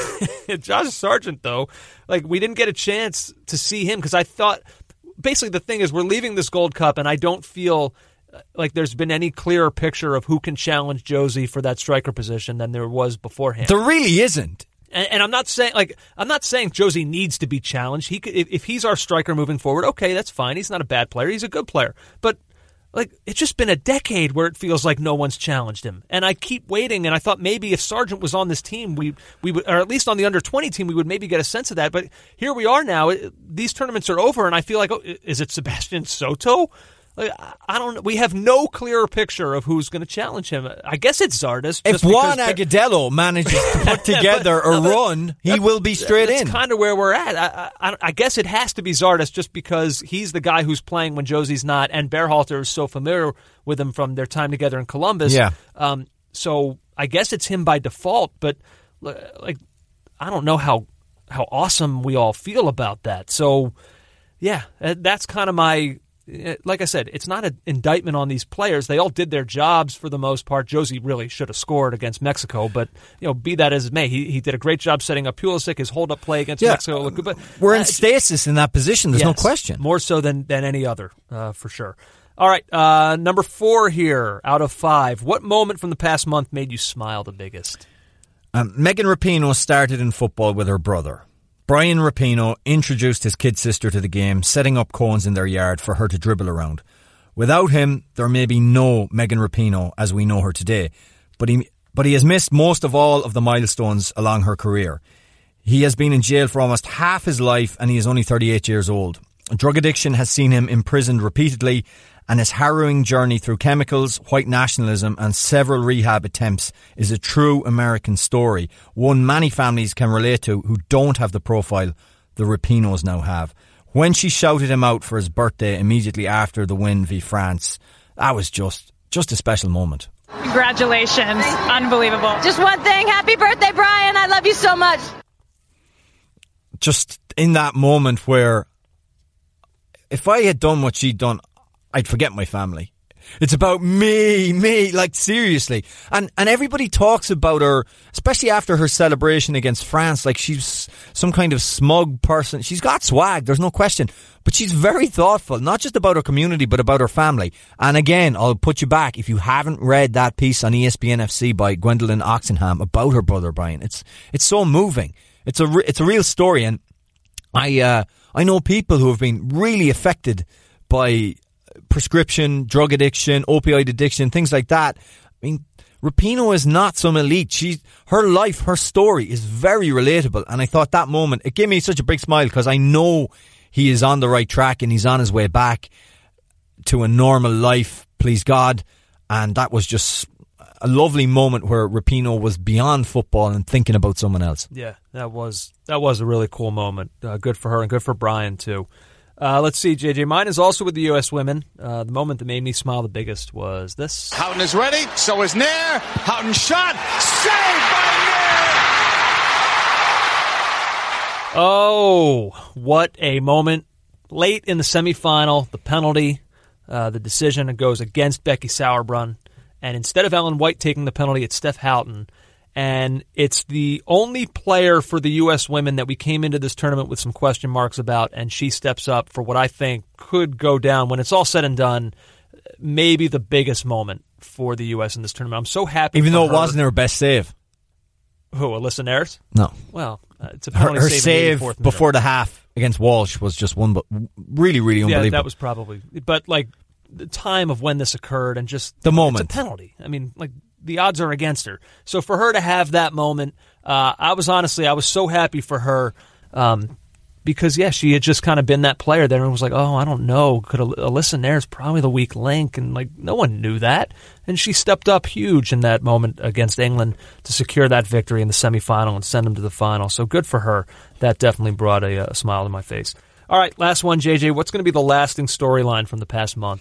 Josh Sargent, though, like we didn't get a chance to see him because I thought basically the thing is we're leaving this Gold Cup and I don't feel like there's been any clearer picture of who can challenge Josie for that striker position than there was beforehand. There really isn't. And, and I'm not saying like I'm not saying Josie needs to be challenged. He could, if, if he's our striker moving forward, okay, that's fine. He's not a bad player. He's a good player. But like it's just been a decade where it feels like no one's challenged him. And I keep waiting. And I thought maybe if Sargent was on this team, we we would, or at least on the under twenty team, we would maybe get a sense of that. But here we are now. It, these tournaments are over, and I feel like oh, is it Sebastian Soto? Like, I don't know. We have no clearer picture of who's going to challenge him. I guess it's Zardes. If Juan Agudelo manages to put together but, a but, run, he that, will be straight that's in. That's kind of where we're at. I, I, I guess it has to be Zardes just because he's the guy who's playing when Josie's not, and Berhalter is so familiar with him from their time together in Columbus. Yeah. Um, so I guess it's him by default, but like I don't know how how awesome we all feel about that. So yeah, that's kind of my... Like I said, it's not an indictment on these players. They all did their jobs for the most part. Josie really should have scored against Mexico, but you know, be that as it may, he he did a great job setting up Pulisic. His hold-up play against yeah. Mexico looked good. But we're in uh, stasis in that position. There's yes, no question. More so than than any other, uh, for sure. All right, uh, number four here out of five. What moment from the past month made you smile the biggest? Um, Megan Rapinoe started in football with her brother. Brian Rapinoe introduced his kid sister to the game, setting up cones in their yard for her to dribble around. Without him, there may be no Megan Rapinoe as we know her today, but he but he has missed most of all of the milestones along her career. He has been in jail for almost half his life and he is only thirty-eight years old. Drug addiction has seen him imprisoned repeatedly, and his harrowing journey through chemicals, white nationalism and several rehab attempts is a true American story, one many families can relate to who don't have the profile the Rapinoes now have. When she shouted him out for his birthday immediately after the win v France, that was just just a special moment. Congratulations. Unbelievable. Just one thing. Happy birthday, Brian. I love you so much. Just in that moment where if I had done what she'd done, I'd forget my family. It's about me, me, like seriously. And and everybody talks about her, especially after her celebration against France, like she's some kind of smug person. She's got swag, there's no question. But she's very thoughtful, not just about her community, but about her family. And again, I'll put you back. If you haven't read that piece on E S P N F C by Gwendolyn Oxenham about her brother Brian, it's it's so moving. It's a, re- it's a real story. And I uh, I know people who have been really affected by prescription, drug addiction, opioid addiction, things like that. I mean, Rapinoe is not some elite. She, her life, her story is very relatable. And I thought that moment, it gave me such a big smile because I know he is on the right track and he's on his way back to a normal life, please God. And that was just a lovely moment where Rapinoe was beyond football and thinking about someone else. Yeah, that was that was a really cool moment. Uh, good for her and good for Brian, too. Uh, let's see, J J. Mine is also with the U S women. Uh, the moment that made me smile the biggest was this. Houghton is ready. So is Nair. Houghton shot. Saved by Nair. Oh, what a moment. Late in the semifinal, the penalty, uh, the decision goes against Becky Sauerbrunn. And instead of Ellen White taking the penalty, it's Steph Houghton. And it's the only player for the U S women that we came into this tournament with some question marks about, and she steps up for what I think could go down, when it's all said and done, maybe the biggest moment for the U S in this tournament. I'm so happy. Even though it her. wasn't her best save. Who, Alyssa Nair's? No. Well, uh, it's a her, penalty her save, save in the before the half against Walsh was just one, but really, really unbelievable. Yeah, that was probably, but like the time of when this occurred and just the moment, it's a penalty. I mean, like the odds are against her. So for her to have that moment, uh, I was honestly, I was so happy for her. Um, Because, yeah, she had just kind of been that player that everyone was like, oh, I don't know. Could Alyssa Nair's probably the weak link? And, like, no one knew that. And she stepped up huge in that moment against England to secure that victory in the semifinal and send them to the final. So good for her. That definitely brought a, a smile to my face. All right, last one, J J. What's going to be the lasting storyline from the past month?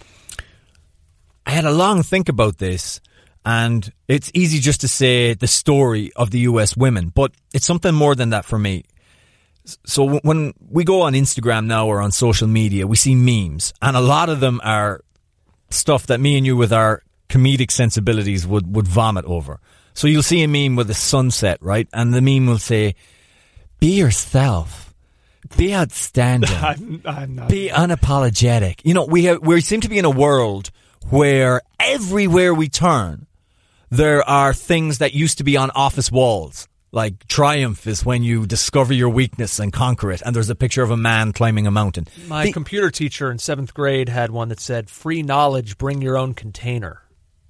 I had a long think about this, and it's easy just to say the story of the U S women, but it's something more than that for me. So when we go on Instagram now or on social media, we see memes, and a lot of them are stuff that me and you with our comedic sensibilities would, would vomit over. So you'll see a meme with a sunset, right? And the meme will say, be yourself, be outstanding, I'm, I'm not be unapologetic. You know, we have, we seem to be in a world where everywhere we turn, there are things that used to be on office walls. Like triumph is when you discover your weakness and conquer it, and there's a picture of a man climbing a mountain. My the, computer teacher in seventh grade had one that said, free knowledge, bring your own container.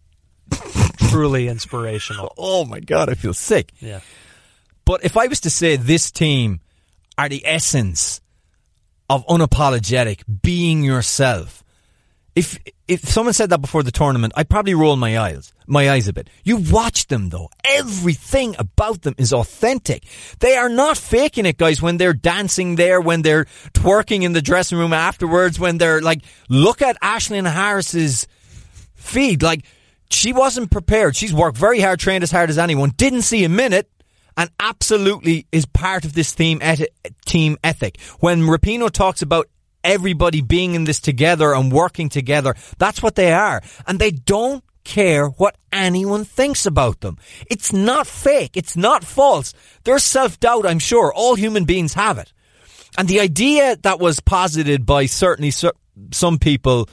Truly inspirational. Oh my God, I feel sick. Yeah. But if I was to say this team are the essence of unapologetic, being yourself, If if someone said that before the tournament, I'd probably roll my eyes, my eyes a bit. You watch them though. Everything about them is authentic. They are not faking it, guys, when they're dancing there, when they're twerking in the dressing room afterwards, when they're like, look at Aisling Harris's feed. Like, she wasn't prepared. She's worked very hard, trained as hard as anyone, didn't see a minute, and absolutely is part of this team, eti- team ethic. When Rapinoe talks about everybody being in this together and working together, that's what they are. And they don't care what anyone thinks about them. It's not fake. It's not false. There's self-doubt, I'm sure. All human beings have it. And the idea that was posited by certainly some people,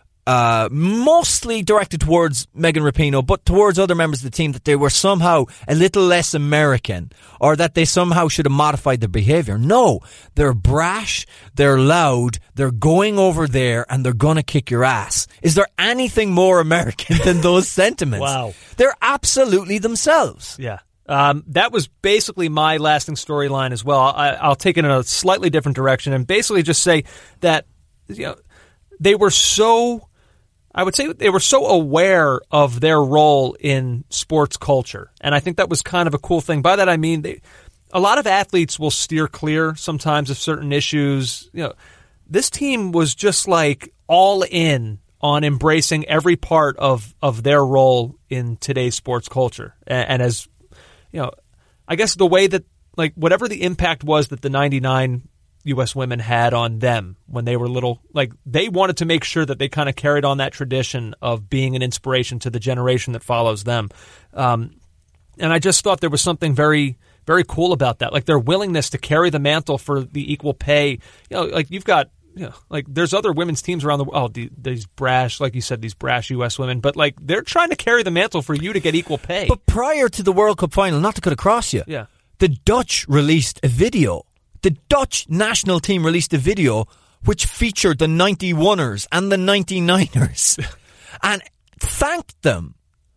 uh, mostly directed towards Megan Rapinoe, but towards other members of the team, that they were somehow a little less American, or that they somehow should have modified their behaviour. No, they're brash, they're loud, they're going over there, and they're gonna kick your ass. Is there anything more American than those sentiments? Wow. They're absolutely themselves. Yeah. Um, that was basically my lasting storyline as well. I, I'll take it in a slightly different direction and basically just say that, you know, they were so... I would say they were so aware of their role in sports culture. And I think that was kind of a cool thing. By that I mean, they, a lot of athletes will steer clear sometimes of certain issues. You know, this team was just like all in on embracing every part of, of their role in today's sports culture. And, and as, you know, I guess the way that, like, whatever the impact was that the ninety-nine U S women had on them when they were little, like, they wanted to make sure that they kind of carried on that tradition of being an inspiration to the generation that follows them. Um, and I just thought there was something very, very cool about that. Like, their willingness to carry the mantle for the equal pay. You know, like, you've got, you know, like, there's other women's teams around the world. Oh, the, these brash, like you said, these brash U S women, but, like, they're trying to carry the mantle for you to get equal pay. But prior to the World Cup final, not to cut across you, yeah, the Dutch released a video. The Dutch national team released a video which featured the ninety-oneers and the ninety-niners and thanked them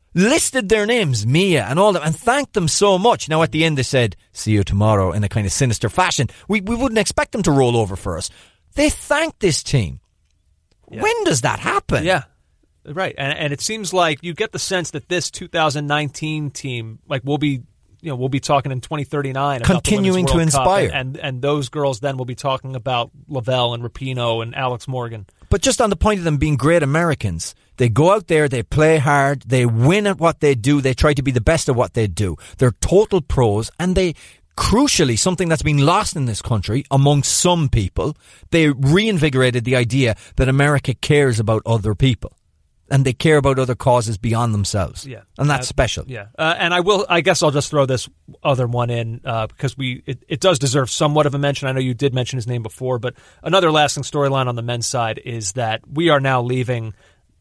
listed their names, Mia and all that, and thanked them so much. Now at the end they said, see you tomorrow, in a kind of sinister fashion. We we wouldn't expect them to roll over for us. They thanked this team. Yeah. When does that happen? Yeah, right. And and it seems like you get the sense that this two thousand nineteen team, like, will be, you know, we'll be talking in twenty thirty-nine about continuing the to Women's World inspire, Cup, and, and and those girls then will be talking about Lavelle and Rapinoe and Alex Morgan. But just on the point of them being great Americans, they go out there, they play hard, they win at what they do, they try to be the best at what they do. They're total pros, and they, crucially, something that's been lost in this country among some people, they reinvigorated the idea that America cares about other people. And they care about other causes beyond themselves. Yeah. And that's uh, special. Yeah. Uh, and I will, I guess I'll just throw this other one in uh, because we it, it does deserve somewhat of a mention. I know you did mention his name before, but another lasting storyline on the men's side is that we are now leaving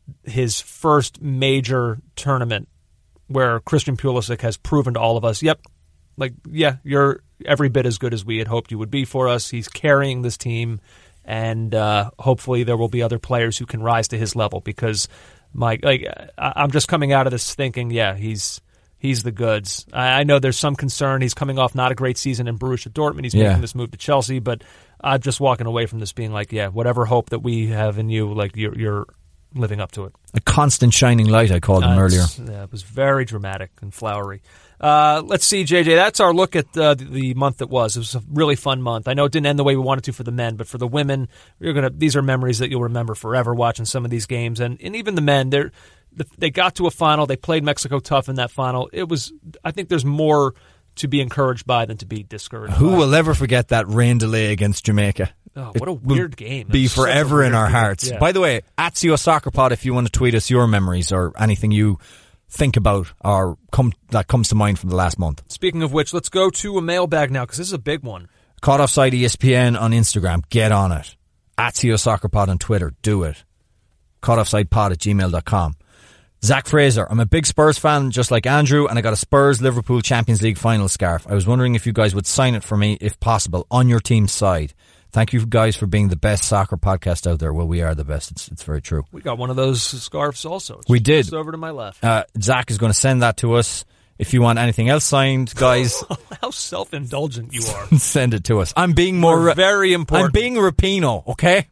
his first major tournament where Christian Pulisic has proven to all of us, yep, like, yeah, you're every bit as good as we had hoped you would be for us. He's carrying this team, and uh, hopefully there will be other players who can rise to his level because My, like, I'm just coming out of this thinking, yeah, he's he's the goods. I, I know there's some concern. He's coming off not a great season in Borussia Dortmund. He's yeah. making this move to Chelsea, but I'm just walking away from this being like, yeah, whatever hope that we have in you, like, you're, you're living up to it. A constant shining light, I called him uh, earlier. Yeah, it was very dramatic and flowery. Uh, let's see, J J. That's our look at uh, the month that was. It was a really fun month. I know it didn't end the way we wanted to for the men, but for the women, we're gonna. These are memories that you'll remember forever watching some of these games, and, and even the men. They're, they got to a final. They played Mexico tough in that final. It was. I think there's more to be encouraged by than to be discouraged. Who by. will ever forget that rain delay against Jamaica? Oh, what a it weird game! Be forever in our game. hearts. Yeah. By the way, at C O Soccer Pod, if you want to tweet us your memories or anything you think about or come that comes to mind from the last month. Speaking of which, let's go to a mailbag now because this is a big one. Caught Offside E S P N on Instagram. Get on it. At C O Soccer Pod on Twitter. Do it. Caught Offside Pod at gmail dot com. Zach Fraser. I'm a big Spurs fan just like Andrew, and I got a Spurs Liverpool Champions League final scarf. I was wondering if you guys would sign it for me if possible on your team's side. Thank you guys for being the best soccer podcast out there. Well, we are the best. It's, it's very true. We got one of those scarves also. It's we did. Just over to my left. Uh, Zach is going to send that to us. If you want anything else signed, guys. How self-indulgent you are. Send it to us. I'm being more... We're very important. I'm being Rapinoe, okay?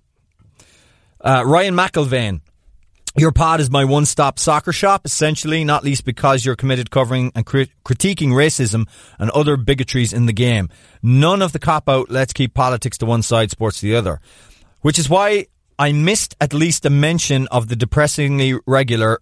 Uh, Ryan McIlvain. Your pod is my one-stop soccer shop, essentially, not least because you're committed covering and crit- critiquing racism and other bigotries in the game. None of the cop-out, let's keep politics to one side, sports to the other. Which is why I missed at least a mention of the depressingly regular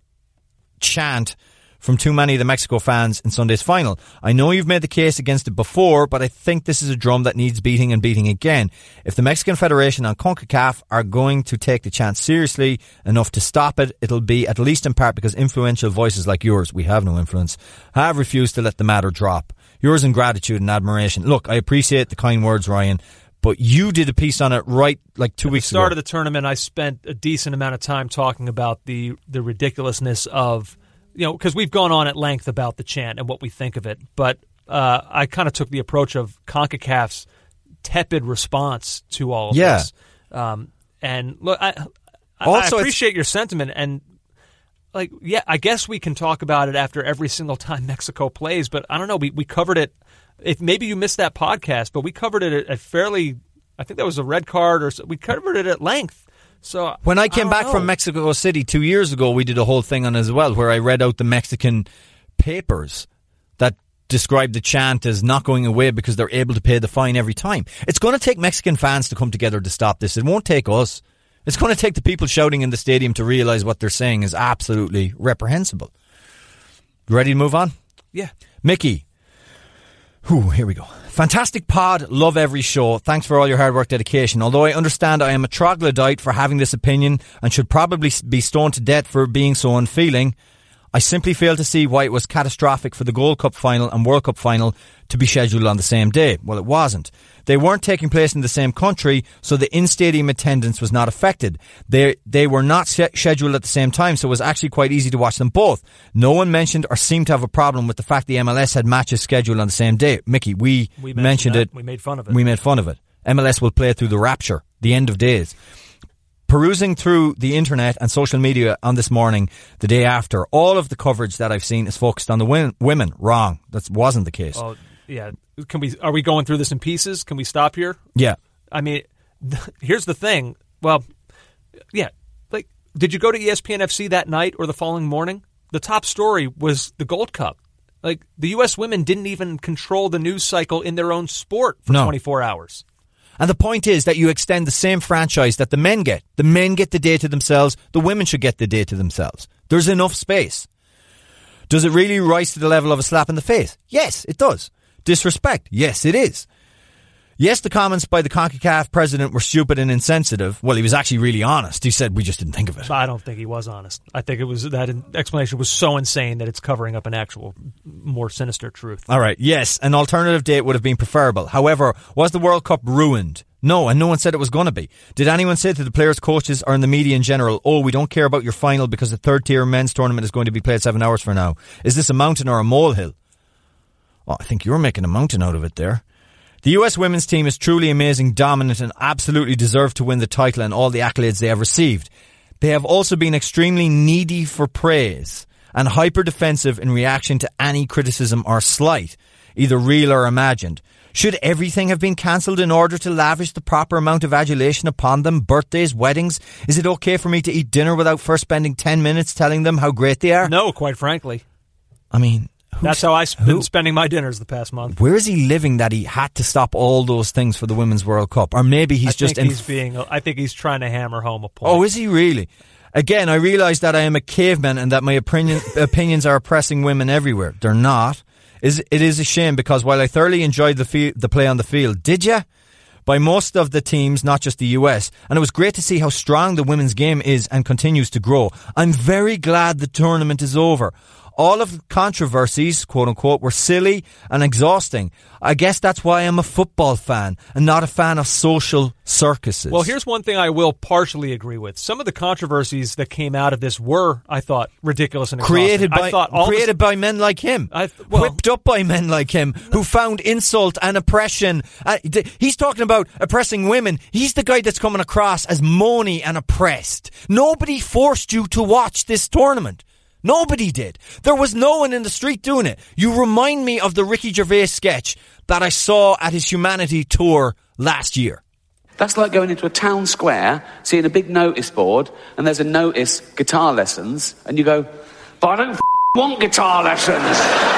chant from too many of the Mexico fans in Sunday's final. I know you've made the case against it before, but I think this is a drum that needs beating and beating again. If the Mexican Federation and CONCACAF are going to take the chant seriously enough to stop it, it'll be at least in part because influential voices like yours, we have no influence, have refused to let the matter drop. Yours in gratitude and admiration. Look, I appreciate the kind words, Ryan, but you did a piece on it right like two At weeks the start ago. of the tournament, I spent a decent amount of time talking about the, the ridiculousness of... You know, because we've gone on at length about the chant and what we think of it, but uh, I kind of took the approach of CONCACAF's tepid response to all of yeah. this. Um, and look, I, I, also, I appreciate your sentiment, and like, yeah, I guess we can talk about it after every single time Mexico plays, but I don't know. We we covered it. If maybe you missed that podcast, but we covered it at, at fairly. I think that was a red card, or we covered it at length. So when I came I back know. from Mexico City two years ago, we did a whole thing on it as well, where I read out the Mexican papers that described the chant as not going away because they're able to pay the fine every time. It's going to take Mexican fans to come together to stop this. It won't take us. It's going to take the people shouting in the stadium to realize what they're saying is absolutely reprehensible. Ready to move on? Yeah. Mickey. Whew, here we go. Fantastic pod. Love every show. Thanks for all your hard work, dedication. Although I understand I am a troglodyte for having this opinion and should probably be stoned to death for being so unfeeling, I simply fail to see why it was catastrophic for the Gold Cup final and World Cup final to be scheduled on the same day. Well, it wasn't. They weren't taking place in the same country, so the in-stadium attendance was not affected. They they were not sch- scheduled at the same time, so it was actually quite easy to watch them both. No one mentioned or seemed to have a problem with the fact the M L S had matches scheduled on the same day. Mickey, we, we mentioned, mentioned that. it. We made fun of it. We made fun of it. M L S will play through the rapture, the end of days. perusing through the internet and social media on this morning, the day after, all of the coverage that I've seen is focused on the win- women. Wrong. That wasn't the case. Oh, yeah. Can we? Are we going through this in pieces? Can we stop here? Yeah. I mean, th- here's the thing. Well, yeah. Like, did you go to E S P N F C that night or the following morning? The top story was the Gold Cup. Like, the U S women didn't even control the news cycle in their own sport for No. twenty-four hours. And the point is that you extend the same franchise that the men get. The men get the day to themselves. The women should get the day to themselves. There's enough space. Does it really rise to the level of a slap in the face? Yes, it does. Disrespect? Yes, it is. Yes, the comments by the CONCACAF president were stupid and insensitive. Well, he was actually really honest. He said, we just didn't think of it. I don't think he was honest. I think it was that explanation was so insane that it's covering up an actual, more sinister truth. All right, yes, an alternative date would have been preferable. However, was the World Cup ruined? No, and no one said it was going to be. Did anyone say to the players, coaches, or in the media in general, oh, we don't care about your final because the third-tier men's tournament is going to be played seven hours from now? Is this a mountain or a molehill? Well, I think you're making a mountain out of it there. The U S women's team is truly amazing, dominant, and absolutely deserve to win the title and all the accolades they have received. They have also been extremely needy for praise and hyper-defensive in reaction to any criticism or slight, either real or imagined. Should everything have been cancelled in order to lavish the proper amount of adulation upon them? Birthdays, weddings? Is it okay for me to eat dinner without first spending ten minutes telling them how great they are? No, quite frankly. I mean... That's how I've been spending my dinners the past month. Where is he living that he had to stop all those things for the Women's World Cup? Or maybe he's I just... Think in he's being, I think he's trying to hammer home a point. Oh, is he really? Again, I realise that I am a caveman and that my opinion, opinions are oppressing women everywhere. They're not. Is It is a shame because while I thoroughly enjoyed the, fie- the play on the field, did you? By most of the teams, not just the U S. And it was great to see how strong the women's game is and continues to grow. I'm very glad the tournament is over. All of the controversies, quote unquote, were silly and exhausting. I guess that's why I'm a football fan and not a fan of social circuses. Well, here's one thing I will partially agree with. Some of the controversies that came out of this were, I thought, ridiculous and exhausting. Created by, I thought all created this, by men like him. I, well, whipped up by men like him who found insult and oppression. Uh, he's talking about oppressing women. He's the guy that's coming across as moany and oppressed. Nobody forced you to watch this tournament. Nobody did. There was no one in the street doing it. You remind me of the Ricky Gervais sketch that I saw at his Humanity tour last year. That's like going into a town square, seeing a big notice board, and there's a notice, guitar lessons, and you go, but I don't f- want guitar lessons.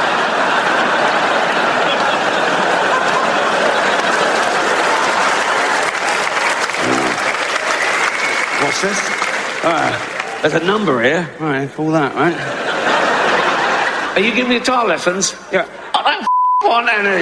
What's this? Uh, there's a number here. All right, call that, right? Are you giving me guitar lessons? Yeah. I don't f- want any.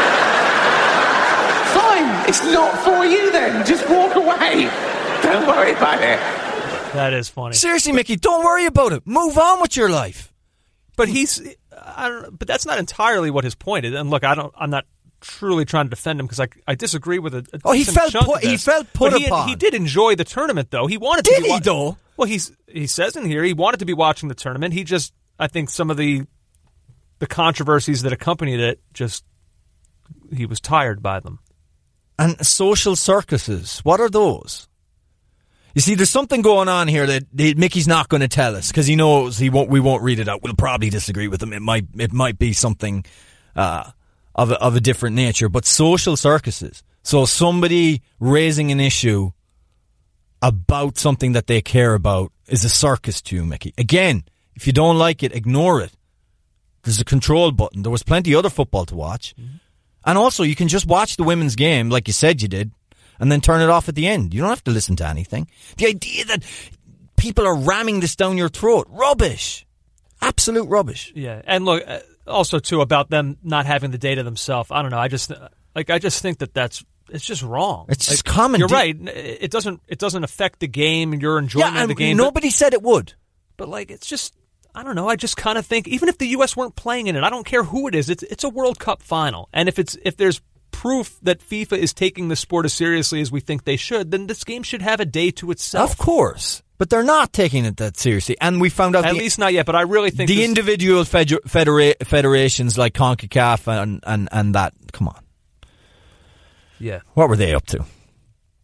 Fine, it's not for you then. Just walk away. Don't worry about it. That is funny. Seriously, Mickey, don't worry about it. Move on with your life. But he's, I don't. But that's not entirely what his point is. And look, I don't. I'm not truly trying to defend him because I, I disagree with a, a oh he felt chunk put, of this. he felt put but he, upon. He did enjoy the tournament though. He wanted did to. Be he wa- though? Well, he's he says in here he wanted to be watching the tournament. He just I think some of the the controversies that accompanied it just he was tired by them. And social circuses, what are those? You see, there's something going on here that, that Mickey's not going to tell us because he knows he won't. We won't read it out. We'll probably disagree with him. It might. It might be something uh, of a, of a different nature. But social circuses. So somebody raising an issue about something that they care about is a circus to you, Mickey. Again, if you don't like it, ignore it. There's a control button. There was plenty of other football to watch. Mm-hmm. And also, you can just watch the women's game like you said you did and then turn it off at the end. You don't have to listen to anything. The idea that people are ramming this down your throat, rubbish. Absolute rubbish. Yeah, and look, also, too, about them not having the data themselves. I don't know. I just like I just think that that's it's just wrong. It's like, just common. You're di- right. It doesn't it doesn't affect the game and your enjoyment yeah, of the game. Nobody but, said it would. But, like, it's just... I don't know. I just kind of think, even if the U S weren't playing in it, I don't care who it is. It's it's a World Cup final, and if it's if there's proof that FIFA is taking the sport as seriously as we think they should, then this game should have a day to itself. Of course, but they're not taking it that seriously, and we found out at the, least not yet. But I really think the this, individual feder- federa- federations like CONCACAF and, and and that. Come on, yeah, what were they up to?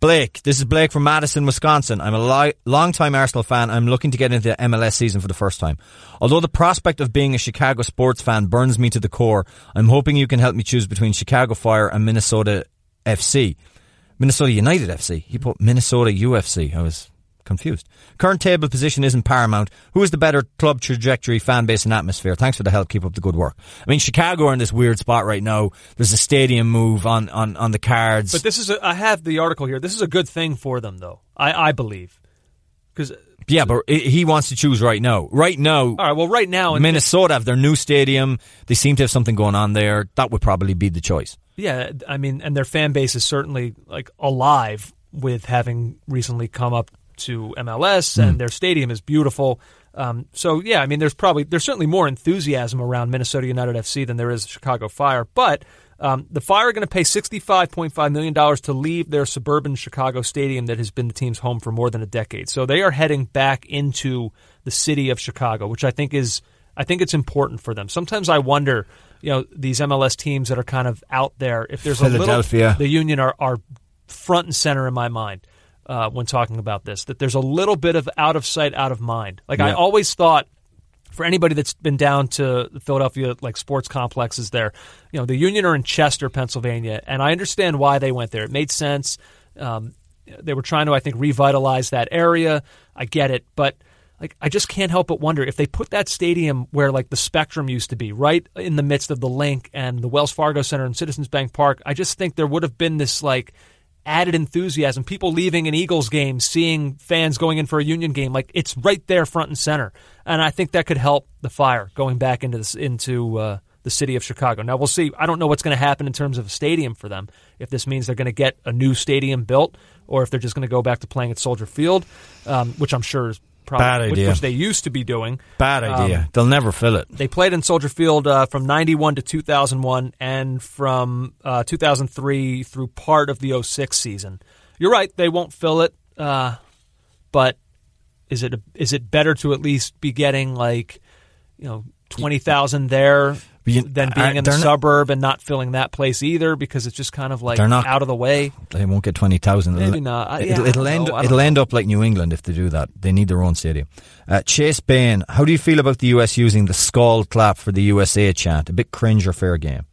Blake, this is Blake from Madison, Wisconsin. I'm a li- long-time Arsenal fan. I'm looking to get into the M L S season for the first time. Although the prospect of being a Chicago sports fan burns me to the core, I'm hoping you can help me choose between Chicago Fire and Minnesota F C. Minnesota United F C. He put Minnesota U F C. I was confused. Current table position isn't paramount. Who is the better club trajectory, fan base and atmosphere? Thanks for the help. Keep up the good work. I mean, Chicago are in this weird spot right now. There's a stadium move on, on, on the cards. But this is a, I have the article here. This is a good thing for them, though. I, I believe. Cause, yeah, but he wants to choose right now. Right now. All right, well, right now. Minnesota have their new stadium. They seem to have something going on there. That would probably be the choice. Yeah, I mean, and their fan base is certainly like alive with having recently come up to M L S, and mm. their stadium is beautiful. Um, so yeah, I mean, there's probably there's certainly more enthusiasm around Minnesota United F C than there is Chicago Fire. But um, the Fire are going to pay sixty-five point five million dollars to leave their suburban Chicago stadium that has been the team's home for more than a decade. So they are heading back into the city of Chicago, which I think is I think it's important for them. Sometimes I wonder, you know, these M L S teams that are kind of out there, if there's a little, the Union are, are front and center in my mind. Uh, when talking about this, that there's a little bit of out of sight, out of mind. Like yeah. I always thought, for anybody that's been down to the Philadelphia like sports complexes there, you know, the Union are in Chester, Pennsylvania, and I understand why they went there. It made sense. Um, they were trying to, I think, revitalize that area. I get it, but like I just can't help but wonder if they put that stadium where like the Spectrum used to be, right in the midst of the Link and the Wells Fargo Center and Citizens Bank Park. I just think there would have been this like added enthusiasm, people leaving an Eagles game, seeing fans going in for a Union game. Like it's right there front and center. And I think that could help the Fire going back into this, into uh, the city of Chicago. Now we'll see. I don't know what's going to happen in terms of a stadium for them, if this means they're going to get a new stadium built or if they're just going to go back to playing at Soldier Field, um, which I'm sure is probably Bad idea. Which, which they used to be doing. Bad idea. Um, They'll never fill it. They played in Soldier Field uh, from ninety-one to two thousand one and from uh, two thousand three through part of the oh six season. You're right, they won't fill it, uh, but is it a, is it better to at least be getting like, you know, twenty thousand there you, than being in the suburb and not filling that place either, because it's just kind of like not, out of the way? They won't get twenty thousand. Maybe not. I, yeah, it'll it'll, end, it'll end up like New England if they do that. They need their own stadium. Uh, Chase Bain, how do you feel about the U S using the skull clap for the U S A chant? A bit cringe or fair game?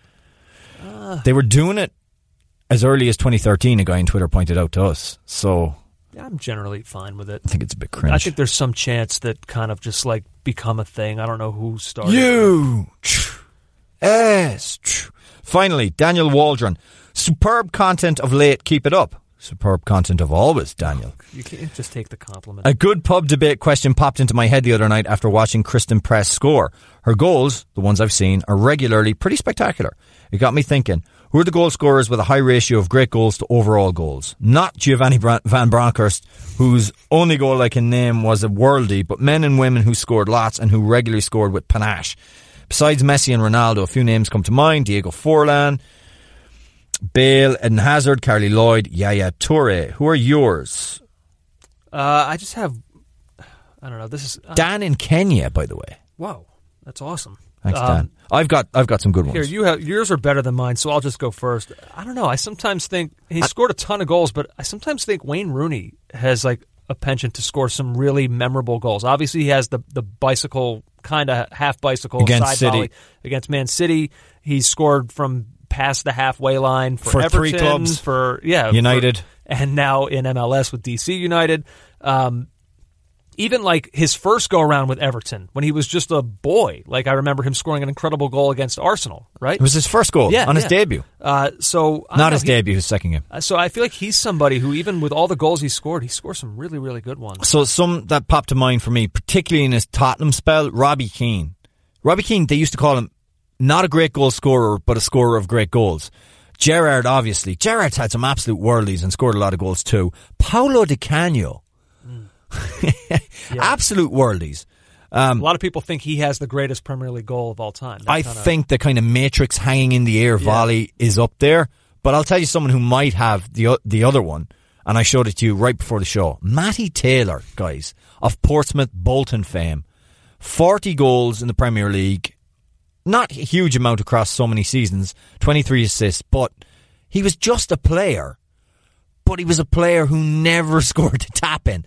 Uh, they were doing it as early as twenty thirteen, a guy on Twitter pointed out to us. So I'm generally fine with it. I think it's a bit cringe. I think there's some chance that kind of just like become a thing. I don't know who started you. Yes. Finally, Daniel Waldron. Superb content of late. Keep it up. Superb content of always, Daniel. You can't just take the compliment. A good pub debate question popped into my head the other night after watching Kristen Press score. Her goals, the ones I've seen, are regularly pretty spectacular. It got me thinking, who are the goal scorers with a high ratio of great goals to overall goals? Not Giovanni Van Bronckhorst, whose only goal I can name was a worldie, but men and women who scored lots and who regularly scored with panache. Besides Messi and Ronaldo, a few names come to mind. Diego Forlan, Bale, Eden Hazard, Carly Lloyd, Yaya Toure. Who are yours? Uh, I just have, I don't know. This is uh, Dan in Kenya, by the way. Wow, that's awesome. Thanks, Dan. Um, I've got I've got some good ones. Here, you have yours are better than mine, so I'll just go first. I don't know. I sometimes think he I, scored a ton of goals, but I sometimes think Wayne Rooney has like a penchant to score some really memorable goals. Obviously, he has the the bicycle kind of half bicycle against side City volley against Man City. He scored from past the halfway line for, for Everton, three clubs, for yeah, United, for, and now in M L S with D C United. Um, Even like his first go around with Everton when he was just a boy, like I remember him scoring an incredible goal against Arsenal, right? It was his first goal yeah, on yeah. his debut. Uh, so not know, his he, debut, his second game. So I feel like he's somebody who, even with all the goals he scored, he scored some really, really good ones. So some that popped to mind for me, particularly in his Tottenham spell, Robbie Keane. Robbie Keane, they used to call him not a great goal scorer, but a scorer of great goals. Gerrard, obviously. Gerrard's had some absolute worldies and scored a lot of goals too. Paulo Di Canio. yeah. Absolute worldies. Um, a lot of people think he has the greatest Premier League goal of all time. That I kinda... think the kind of matrix hanging in the air volley yeah. is up there. But I'll tell you someone who might have the the other one, and I showed it to you right before the show. Matty Taylor, guys, of Portsmouth Bolton fame. forty goals in the Premier League. Not a huge amount across so many seasons. twenty-three assists. But he was just a player but he was a player who never scored a tap-in.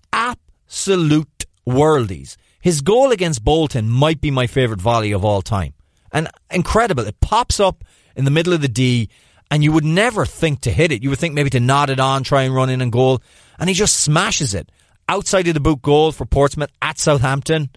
Absolute worldies. His goal against Bolton might be my favourite volley of all time. And incredible. It pops up in the middle of the D, and you would never think to hit it. You would think maybe to nod it on, try and run in and goal. And he just smashes it. Outside of the boot goal for Portsmouth at Southampton.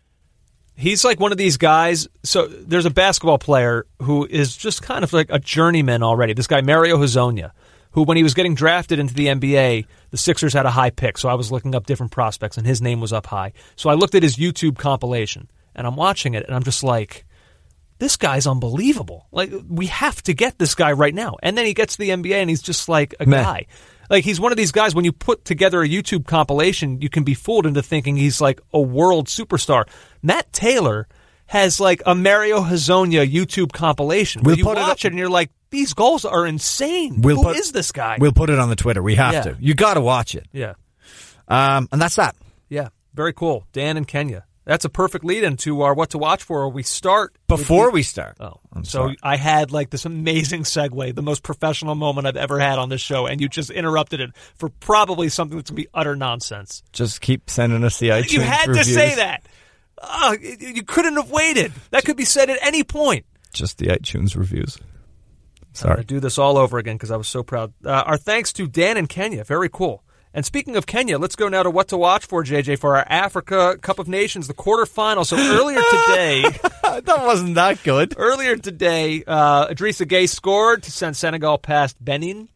He's like one of these guys. So there's a basketball player who is just kind of like a journeyman already. This guy, Mario Hezonja, who when he was getting drafted into the N B A, the Sixers had a high pick. So I was looking up different prospects, and his name was up high. So I looked at his YouTube compilation, and I'm watching it, and I'm just like, this guy's unbelievable. Like, we have to get this guy right now. And then he gets to the N B A, and he's just like a Meh. guy. Like, he's one of these guys, when you put together a YouTube compilation, you can be fooled into thinking he's like a world superstar. Matt Taylor has like a Mario Hezonja YouTube compilation where We'll you put it watch up- it and you're like, these goals are insane. We'll Who put- is this guy? We'll put it on the Twitter. We have Yeah. to. You got to watch it. Yeah. Um, and that's that. Yeah. Very cool. Dan and Kenya. That's a perfect lead-in to our What to Watch For. We start... Before with- we start. Oh, I'm so sorry. I had like this amazing segue, the most professional moment I've ever had on this show, and you just interrupted it for probably something that's going to be utter nonsense. Just keep sending us the iTunes You had reviews. to say that. Oh, you couldn't have waited. That could be said at any point. Just the iTunes reviews. I'm Sorry. going to do this all over again because I was so proud. Uh, our thanks to Dan and Kenya. Very cool. And speaking of Kenya, let's go now to What to Watch For, J J, for our Africa Cup of Nations, the quarterfinal. So earlier today... that wasn't that good. Earlier today, uh, Idrissa Gueye scored to send Senegal past Benin.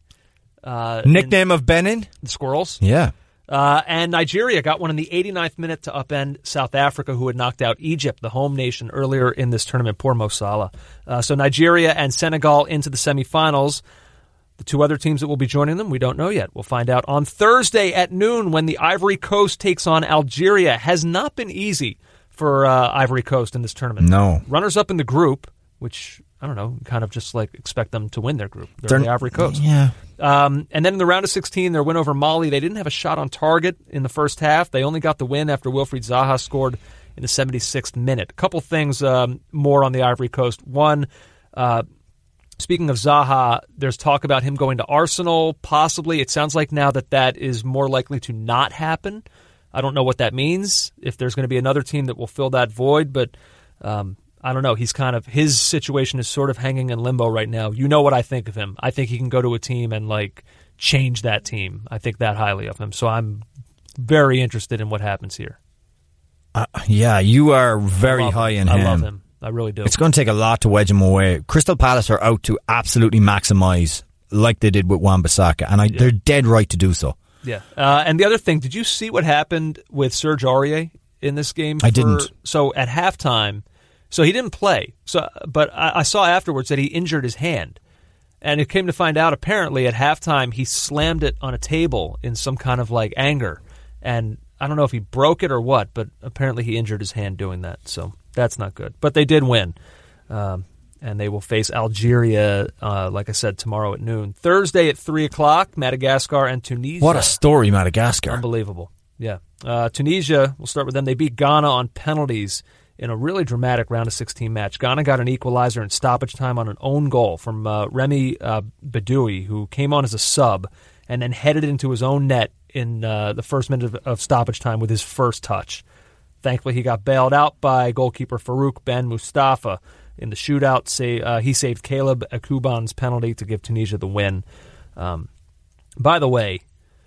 Uh, Nickname of Benin? The Squirrels. Yeah. Uh, and Nigeria got one in the eighty-ninth minute to upend South Africa, who had knocked out Egypt, the home nation, earlier in this tournament. Poor Mo Salah. Uh, so Nigeria and Senegal into the semifinals. The two other teams that will be joining them, we don't know yet. We'll find out on Thursday at noon when the Ivory Coast takes on Algeria. Has not been easy for uh, Ivory Coast in this tournament. No. Runners up in the group, which, I don't know, kind of just like expect them to win their group. They're, They're- the Ivory Coast. Yeah. Um, and then in the round of sixteen, their win over Mali, they didn't have a shot on target in the first half. They only got the win after Wilfried Zaha scored in the seventy-sixth minute. A couple things um, more on the Ivory Coast. One, uh, speaking of Zaha, there's talk about him going to Arsenal, possibly. It sounds like now that that is more likely to not happen. I don't know what that means, if there's going to be another team that will fill that void, but um, I don't know. He's kind of, his situation is sort of hanging in limbo right now. You know what I think of him. I think he can go to a team and like change that team. I think that highly of him. So I'm very interested in what happens here. Uh, yeah, you are very I love high him. in I him. love him. I really do. It's going to take a lot to wedge him away. Crystal Palace are out to absolutely maximise, like they did with Wan-Bissaka, and I, Yeah. they're dead right to do so. Yeah. Uh, and the other thing, did you see what happened with Serge Aurier in this game? I for- didn't. So at halftime, so he didn't play. So, but I, I saw afterwards that he injured his hand. And it came to find out, apparently, at halftime, he slammed it on a table in some kind of like anger. And I don't know if he broke it or what, but apparently he injured his hand doing that. So that's not good. But they did win. Um, and they will face Algeria, uh, like I said, tomorrow at noon. Thursday at three o'clock, Madagascar and Tunisia. What a story, Madagascar. Unbelievable. Yeah. Uh, Tunisia, we'll start with them. They beat Ghana on penalties in a really dramatic round of sixteen match. Ghana got an equalizer in stoppage time on an own goal from uh, Remy uh, Bedoui, who came on as a sub and then headed into his own net in uh, the first minute of, of stoppage time with his first touch. Thankfully, he got bailed out by goalkeeper Farouk Ben Mustafa in the shootout. Say, uh, he saved Caleb Akuban's penalty to give Tunisia the win. Um, by the way,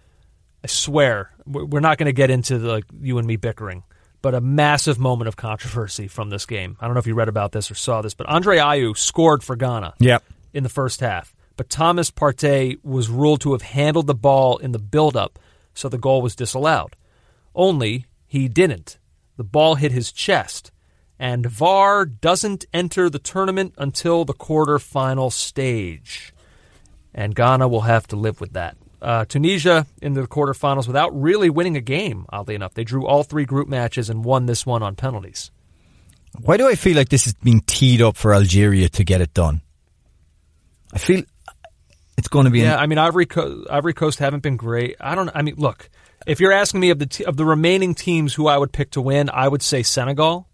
I swear, we're not going to get into the, like, you and me bickering, but a massive moment of controversy from this game. I don't know if you read about this or saw this, but Andre Ayew scored for Ghana Yep. in the first half. But Thomas Partey was ruled to have handled the ball in the build-up, so the goal was disallowed. Only he didn't. The ball hit his chest, and V A R doesn't enter the tournament until the quarterfinal stage. And Ghana will have to live with that. Uh, Tunisia into the quarterfinals without really winning a game, oddly enough. They drew all three group matches and won this one on penalties. Why do I feel like this is being teed up for Algeria to get it done? I feel it's going to be... Yeah, an, I mean, Ivory, Co- Ivory Coast haven't been great. I don't. I mean, look, if you're asking me of the t- of the remaining teams who I would pick to win, I would say Senegal.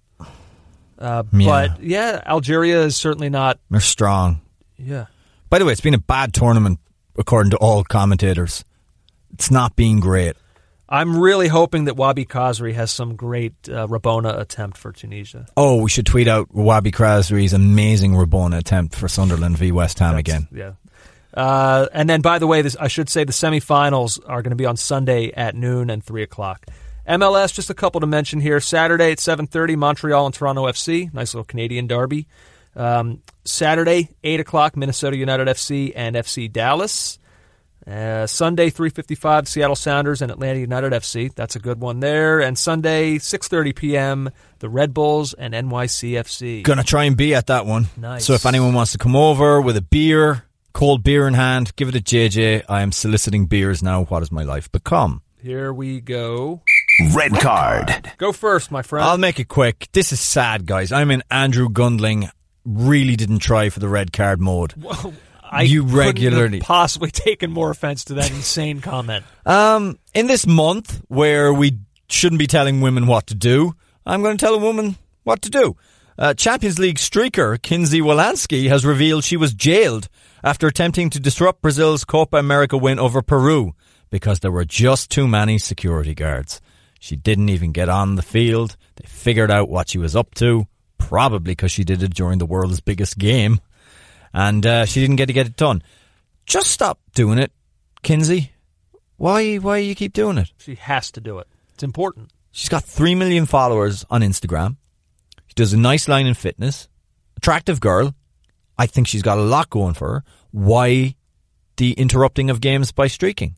Uh, Yeah. But yeah, Algeria is certainly not. They're strong. Yeah, By the way, it's been a bad tournament according to all commentators. It's not being great. I'm really hoping that Wabi Khazri has some great uh, Rabona attempt for Tunisia. Oh, we should tweet out Wabi Khazri's amazing Rabona attempt for Sunderland v West Ham That's, again. Yeah. Uh, and then, by the way, this, I should say the semifinals are going to be on Sunday at noon and three o'clock. M L S, just a couple to mention here. Saturday at seven thirty, Montreal and Toronto F C. Nice little Canadian derby. Um, Saturday, eight o'clock, Minnesota United F C and F C Dallas. Uh, Sunday, three fifty-five, Seattle Sounders and Atlanta United F C. That's a good one there. And Sunday, six thirty p.m., the Red Bulls and N Y C F C. Gonna try and be at that one. Nice. So if anyone wants to come over with a beer, cold beer in hand, give it a J J. I am soliciting beers now. What has my life become? Here we go. Red card. Go first, my friend. I'll make it quick. This is sad, guys. I mean, Andrew Gundling really didn't try for the red card mode. Whoa. I you couldn't regularly have possibly taken more offense to that insane comment. Um, in this month where we shouldn't be telling women what to do, I'm going to tell a woman what to do. Uh, Champions League streaker Kinsey Wolanski has revealed she was jailed after attempting to disrupt Brazil's Copa America win over Peru because there were just too many security guards. She didn't even get on the field. They figured out what she was up to, probably because she did it during the world's biggest game. And uh, she didn't get to get it done. Just stop doing it, Kinsey. Why Why you keep doing it? She has to do it. It's important. She's got three million followers on Instagram. She does a nice line in fitness. Attractive girl. I think she's got a lot going for her. Why the interrupting of games by streaking?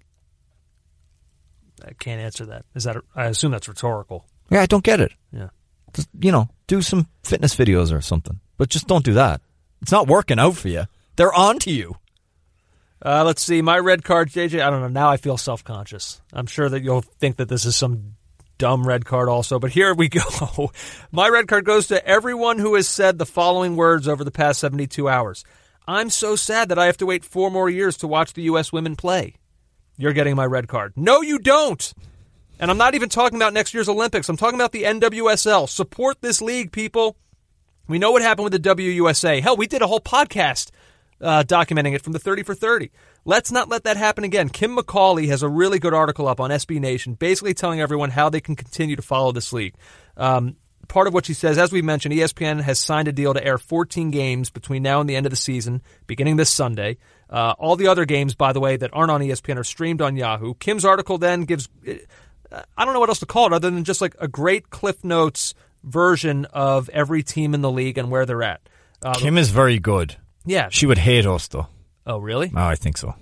I can't answer that. Is that? A, I assume that's rhetorical. Yeah, I don't get it. Yeah. Just, you know, do some fitness videos or something. But just don't do that. It's not working out for you. They're on to you. Uh, let's see. My red card, J J, I don't know. Now I feel self-conscious. I'm sure that you'll think that this is some dumb red card also, but here we go. My red card goes to everyone who has said the following words over the past seventy-two hours. I'm so sad that I have to wait four more years to watch the U S women play. You're getting my red card. No, you don't. And I'm not even talking about next year's Olympics. I'm talking about the N W S L. Support this league, people. We know what happened with the W U S A. Hell, we did a whole podcast uh, documenting it from the thirty for thirty. Let's not let that happen again. Kim McCauley has a really good article up on S B Nation basically telling everyone how they can continue to follow this league. Um, part of what she says, as we mentioned, E S P N has signed a deal to air fourteen games between now and the end of the season, beginning this Sunday. Uh, all the other games, by the way, that aren't on E S P N are streamed on Yahoo. Kim's article then gives, I don't know what else to call it other than just like a great Cliff Notes version of every team in the league and where they're at. Uh, Kim is very good. Yeah. She would hate us, though. Oh, really? Oh, I think so.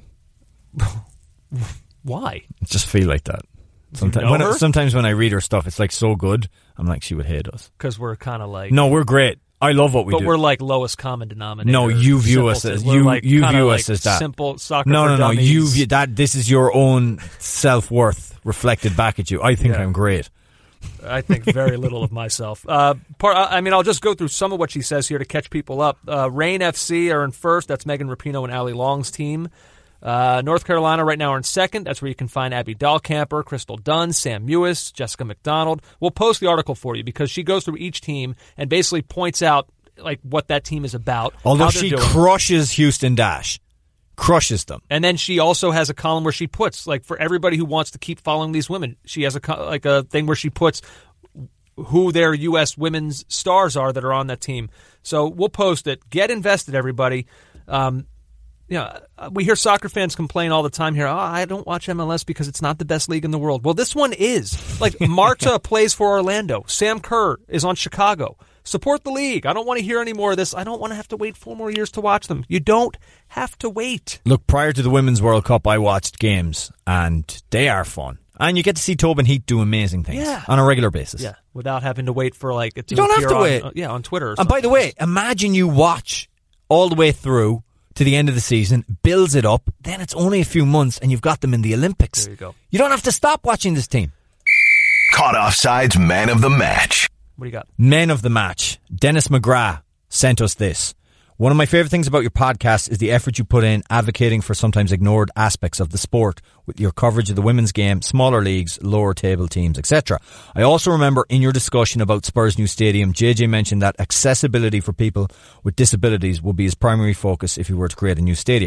Why? I just feel like that. Sometimes, you know when her? I, sometimes when I read her stuff, it's like so good. I'm like, she would hate us. Because we're kind of like... No, we're great. I love what we but do. But we're like lowest common denominator. No, you view us as you. Like you view like us as that. Simple soccer. No, for no, no. dummies. You view that. This is your own self worth reflected back at you. I think Yeah. I'm great. I think very little of myself. Uh, part, I mean, I'll just go through some of what she says here to catch people up. Uh, Reign F C are in first. That's Megan Rapinoe and Allie Long's team. Uh, North Carolina right now are in second. That's where you can find Abby Dahlkamper, Crystal Dunn, Sam Mewis, Jessica McDonald. We'll post the article for you because she goes through each team and basically points out like what that team is about. Although she doing. crushes Houston Dash. Crushes them. And then she also has a column where she puts, like, for everybody who wants to keep following these women, she has a like a thing where she puts who their U S women's stars are that are on that team. So we'll post it. Get invested, everybody. Um, you know, we hear soccer fans complain all the time here, oh, I don't watch M L S because it's not the best league in the world. Well, this one is. Like, Marta plays for Orlando. Sam Kerr is on Chicago. Support the league. I don't want to hear any more of this. I don't want to have to wait four more years to watch them. You don't have to wait. Look, prior to the Women's World Cup, I watched games, and they are fun. And you get to see Tobin Heath do amazing things Yeah. on a regular basis. Yeah, without having to wait for, like, it to You don't have appear to on, wait. uh, yeah, on Twitter or And something. by the way, imagine you watch all the way through to the end of the season, builds it up, then it's only a few months, and you've got them in the Olympics. There you go. You don't have to stop watching this team. Caught Offside's man of the match. What do you got? Men of the match. Dennis McGrath sent us this. One of my favourite things about your podcast is the effort you put in advocating for sometimes ignored aspects of the sport with your coverage of the women's game, smaller leagues, lower table teams, et cetera. I also remember in your discussion about Spurs' new stadium, J J mentioned that accessibility for people with disabilities would be his primary focus if he were to create a new stadium.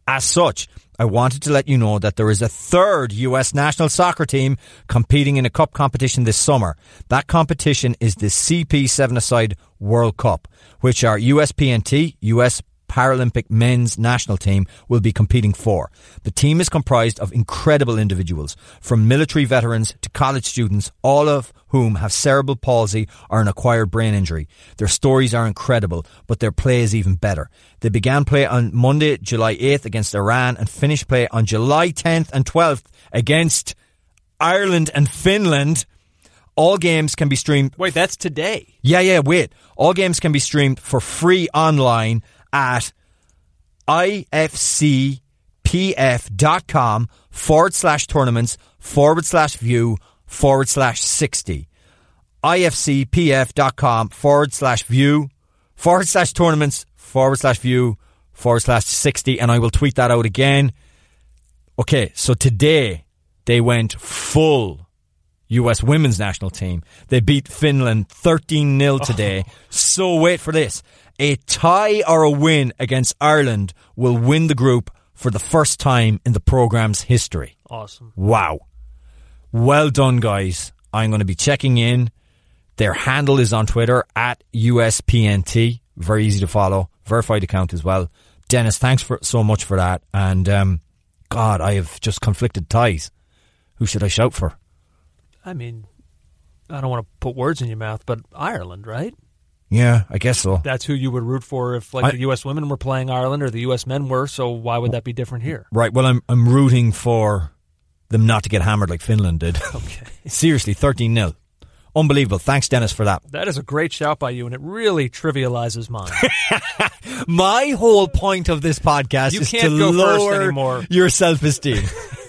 As such, I wanted to let you know that there is a third U S national soccer team competing in a cup competition this summer. That competition is the C P seven-a-side World Cup, which our U S P N T, U S Paralympic men's national team, will be competing for. The team is comprised of incredible individuals, from military veterans to college students, all of whom have cerebral palsy or an acquired brain injury. Their stories are incredible, but their play is even better. They began play on Monday, July eighth against Iran and finished play on July tenth and twelfth against Ireland and Finland. All games can be streamed... Wait, that's today? Yeah, yeah, wait. All games can be streamed for free online at ifcpf.com forward slash tournaments forward slash view forward slash 60. ifcpf.com forward slash view forward slash tournaments forward slash view forward slash 60. And I will tweet that out again. Okay, so today they went full U S women's national team. They beat Finland thirteen nil today. Oh. So wait for this. A tie or a win against Ireland will win the group for the first time in the programme's history. Awesome. Wow. Well done, guys. I'm going to be checking in. Their handle is on Twitter, at U S P N T. Very easy to follow. Verified account as well. Dennis, thanks for so much for that. And, um, God, I have just conflicted ties. Who should I shout for? I mean, I don't want to put words in your mouth, but Ireland, right? Yeah, I guess so. That's who you would root for if, like, I, the U S women were playing Ireland or the U S men were, so why would that be different here? Right, well, I'm I'm rooting for them not to get hammered like Finland did. Okay. Seriously, thirteen nil. Unbelievable. Thanks, Dennis, for that. That is a great shout by you, and it really trivializes mine. My whole point of this podcast you is can't to go lower first anymore. Your self-esteem.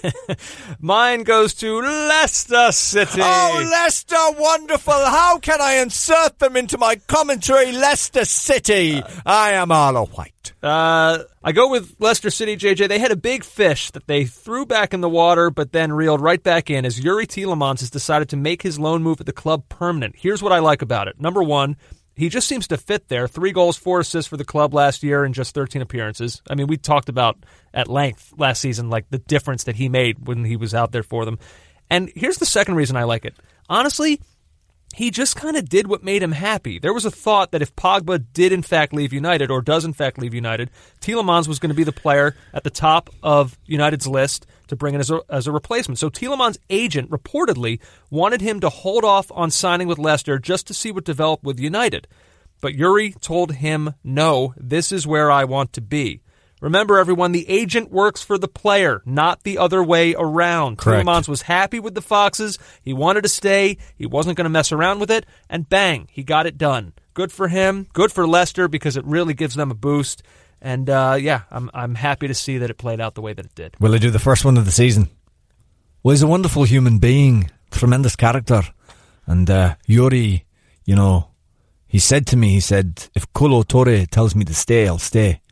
Mine goes to Leicester City. Oh, Leicester, wonderful. How can I insert them into my commentary? Leicester City. Uh, I am Arlo White. Uh, I go with Leicester City, J J. They had a big fish that they threw back in the water, but then reeled right back in as Yuri Tielemans has decided to make his loan move at the club permanent. Here's what I like about it. Number one, he just seems to fit there. Three goals, four assists for the club last year in just thirteen appearances. I mean, we talked about at length last season, like the difference that he made when he was out there for them. And here's the second reason I like it. Honestly, he just kind of did what made him happy. There was a thought that if Pogba did in fact leave United, or does in fact leave United, Tielemans was going to be the player at the top of United's list to bring in as a, as a replacement. So Tielemans' agent reportedly wanted him to hold off on signing with Leicester just to see what developed with United. But Yuri told him, no, this is where I want to be. Remember, everyone, the agent works for the player, not the other way around. Correct. Tielemans was happy with the Foxes. He wanted to stay. He wasn't going to mess around with it. And bang, he got it done. Good for him. Good for Leicester because it really gives them a boost. And, uh, yeah, I'm I'm happy to see that it played out the way that it did. Will I do the first one of the season? Well, he's a wonderful human being. Tremendous character. And uh, Yuri, you know, he said to me, he said, if Kolo Touré tells me to stay, I'll stay.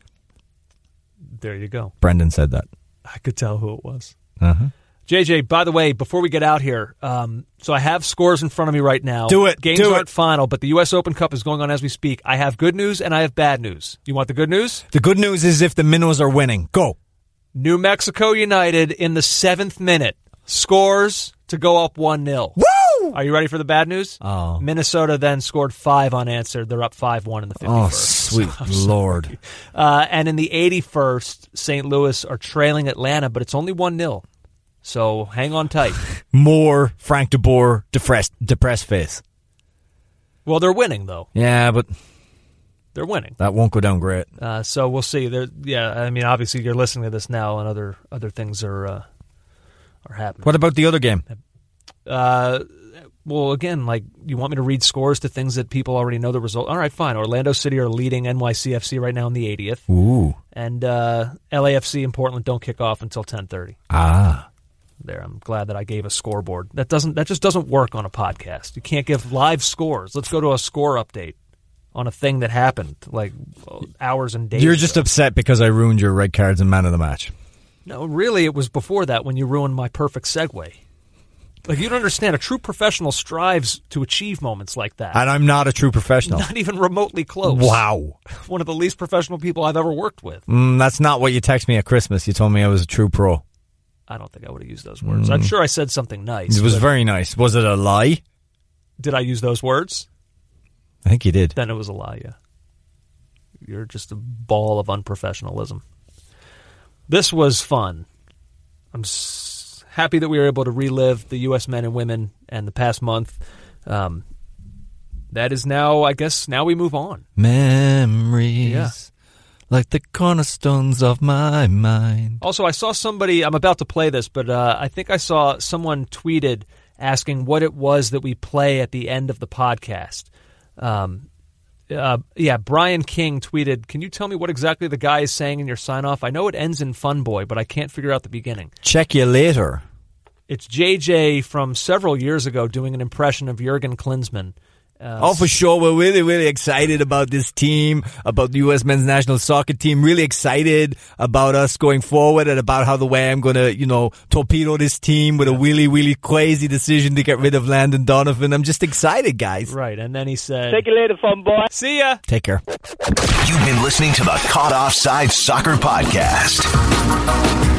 There you go. Brendan said that. I could tell who it was. Uh-huh. J J, by the way, before we get out here, um, so I have scores in front of me right now. Do it. Games do aren't it. final, but the U S Open Cup is going on as we speak. I have good news and I have bad news. You want the good news? The good news is if the Minnows are winning. Go. New Mexico United in the seventh minute scores to go up one nil. Woo! Are you ready for the bad news? Oh. Minnesota then scored five unanswered. They're up five one in the fifty-first. Oh, sweet Lord. Uh, and in the eighty-first, Saint Louis are trailing Atlanta, but it's only one nil. So hang on tight. More Frank de Boer depressed, depressed face. Well, they're winning, though. Yeah, but they're winning. That won't go down great. Uh, so we'll see. There, yeah, I mean, obviously you're listening to this now, and other other things are uh, are happening. What about the other game? Uh, well, again, like, you want me to read scores to things that people already know the result? All right, fine. Orlando City are leading N Y C F C right now in the eightieth. Ooh. And uh, L A F C and Portland don't kick off until ten thirty. Ah. There, I'm glad that I gave a scoreboard. That doesn't. That just doesn't work on a podcast. You can't give live scores. Let's go to a score update on a thing that happened like hours and days You're just ago. upset because I ruined your red cards and man of the match. No, really, it was before that when you ruined my perfect segue. Like, you don't understand. A true professional strives to achieve moments like that. And I'm not a true professional. Not even remotely close. Wow. One of the least professional people I've ever worked with. Mm, that's not what you text me at Christmas. You told me I was a true pro. I don't think I would have used those words. Mm. I'm sure I said something nice. It was very nice. Was it a lie? Did I use those words? I think you did. Then it was a lie, yeah. You're just a ball of unprofessionalism. This was fun. I'm s- happy that we were able to relive the U S men and women and the past month. Um, that is now, I guess, now we move on. Memories. Yeah. Like the cornerstones of my mind. Also, I saw somebody, I'm about to play this, but uh, I think I saw someone tweeted asking what it was that we play at the end of the podcast. Um, uh, yeah, Brian King tweeted, can you tell me what exactly the guy is saying in your sign-off? I know it ends in Fun Boy, but I can't figure out the beginning. Check you later. It's J J from several years ago doing an impression of Jurgen Klinsmann. Uh, oh, for sure. We're really, really excited about this team, about the U S men's national soccer team. Really excited about us going forward and about how the way I'm going to, you know, torpedo this team with a really, really crazy decision to get rid of Landon Donovan. I'm just excited, guys. Right. And then he said, take you later, Fun Boy. See ya. Take care. You've been listening to the Caught Offside Soccer Podcast.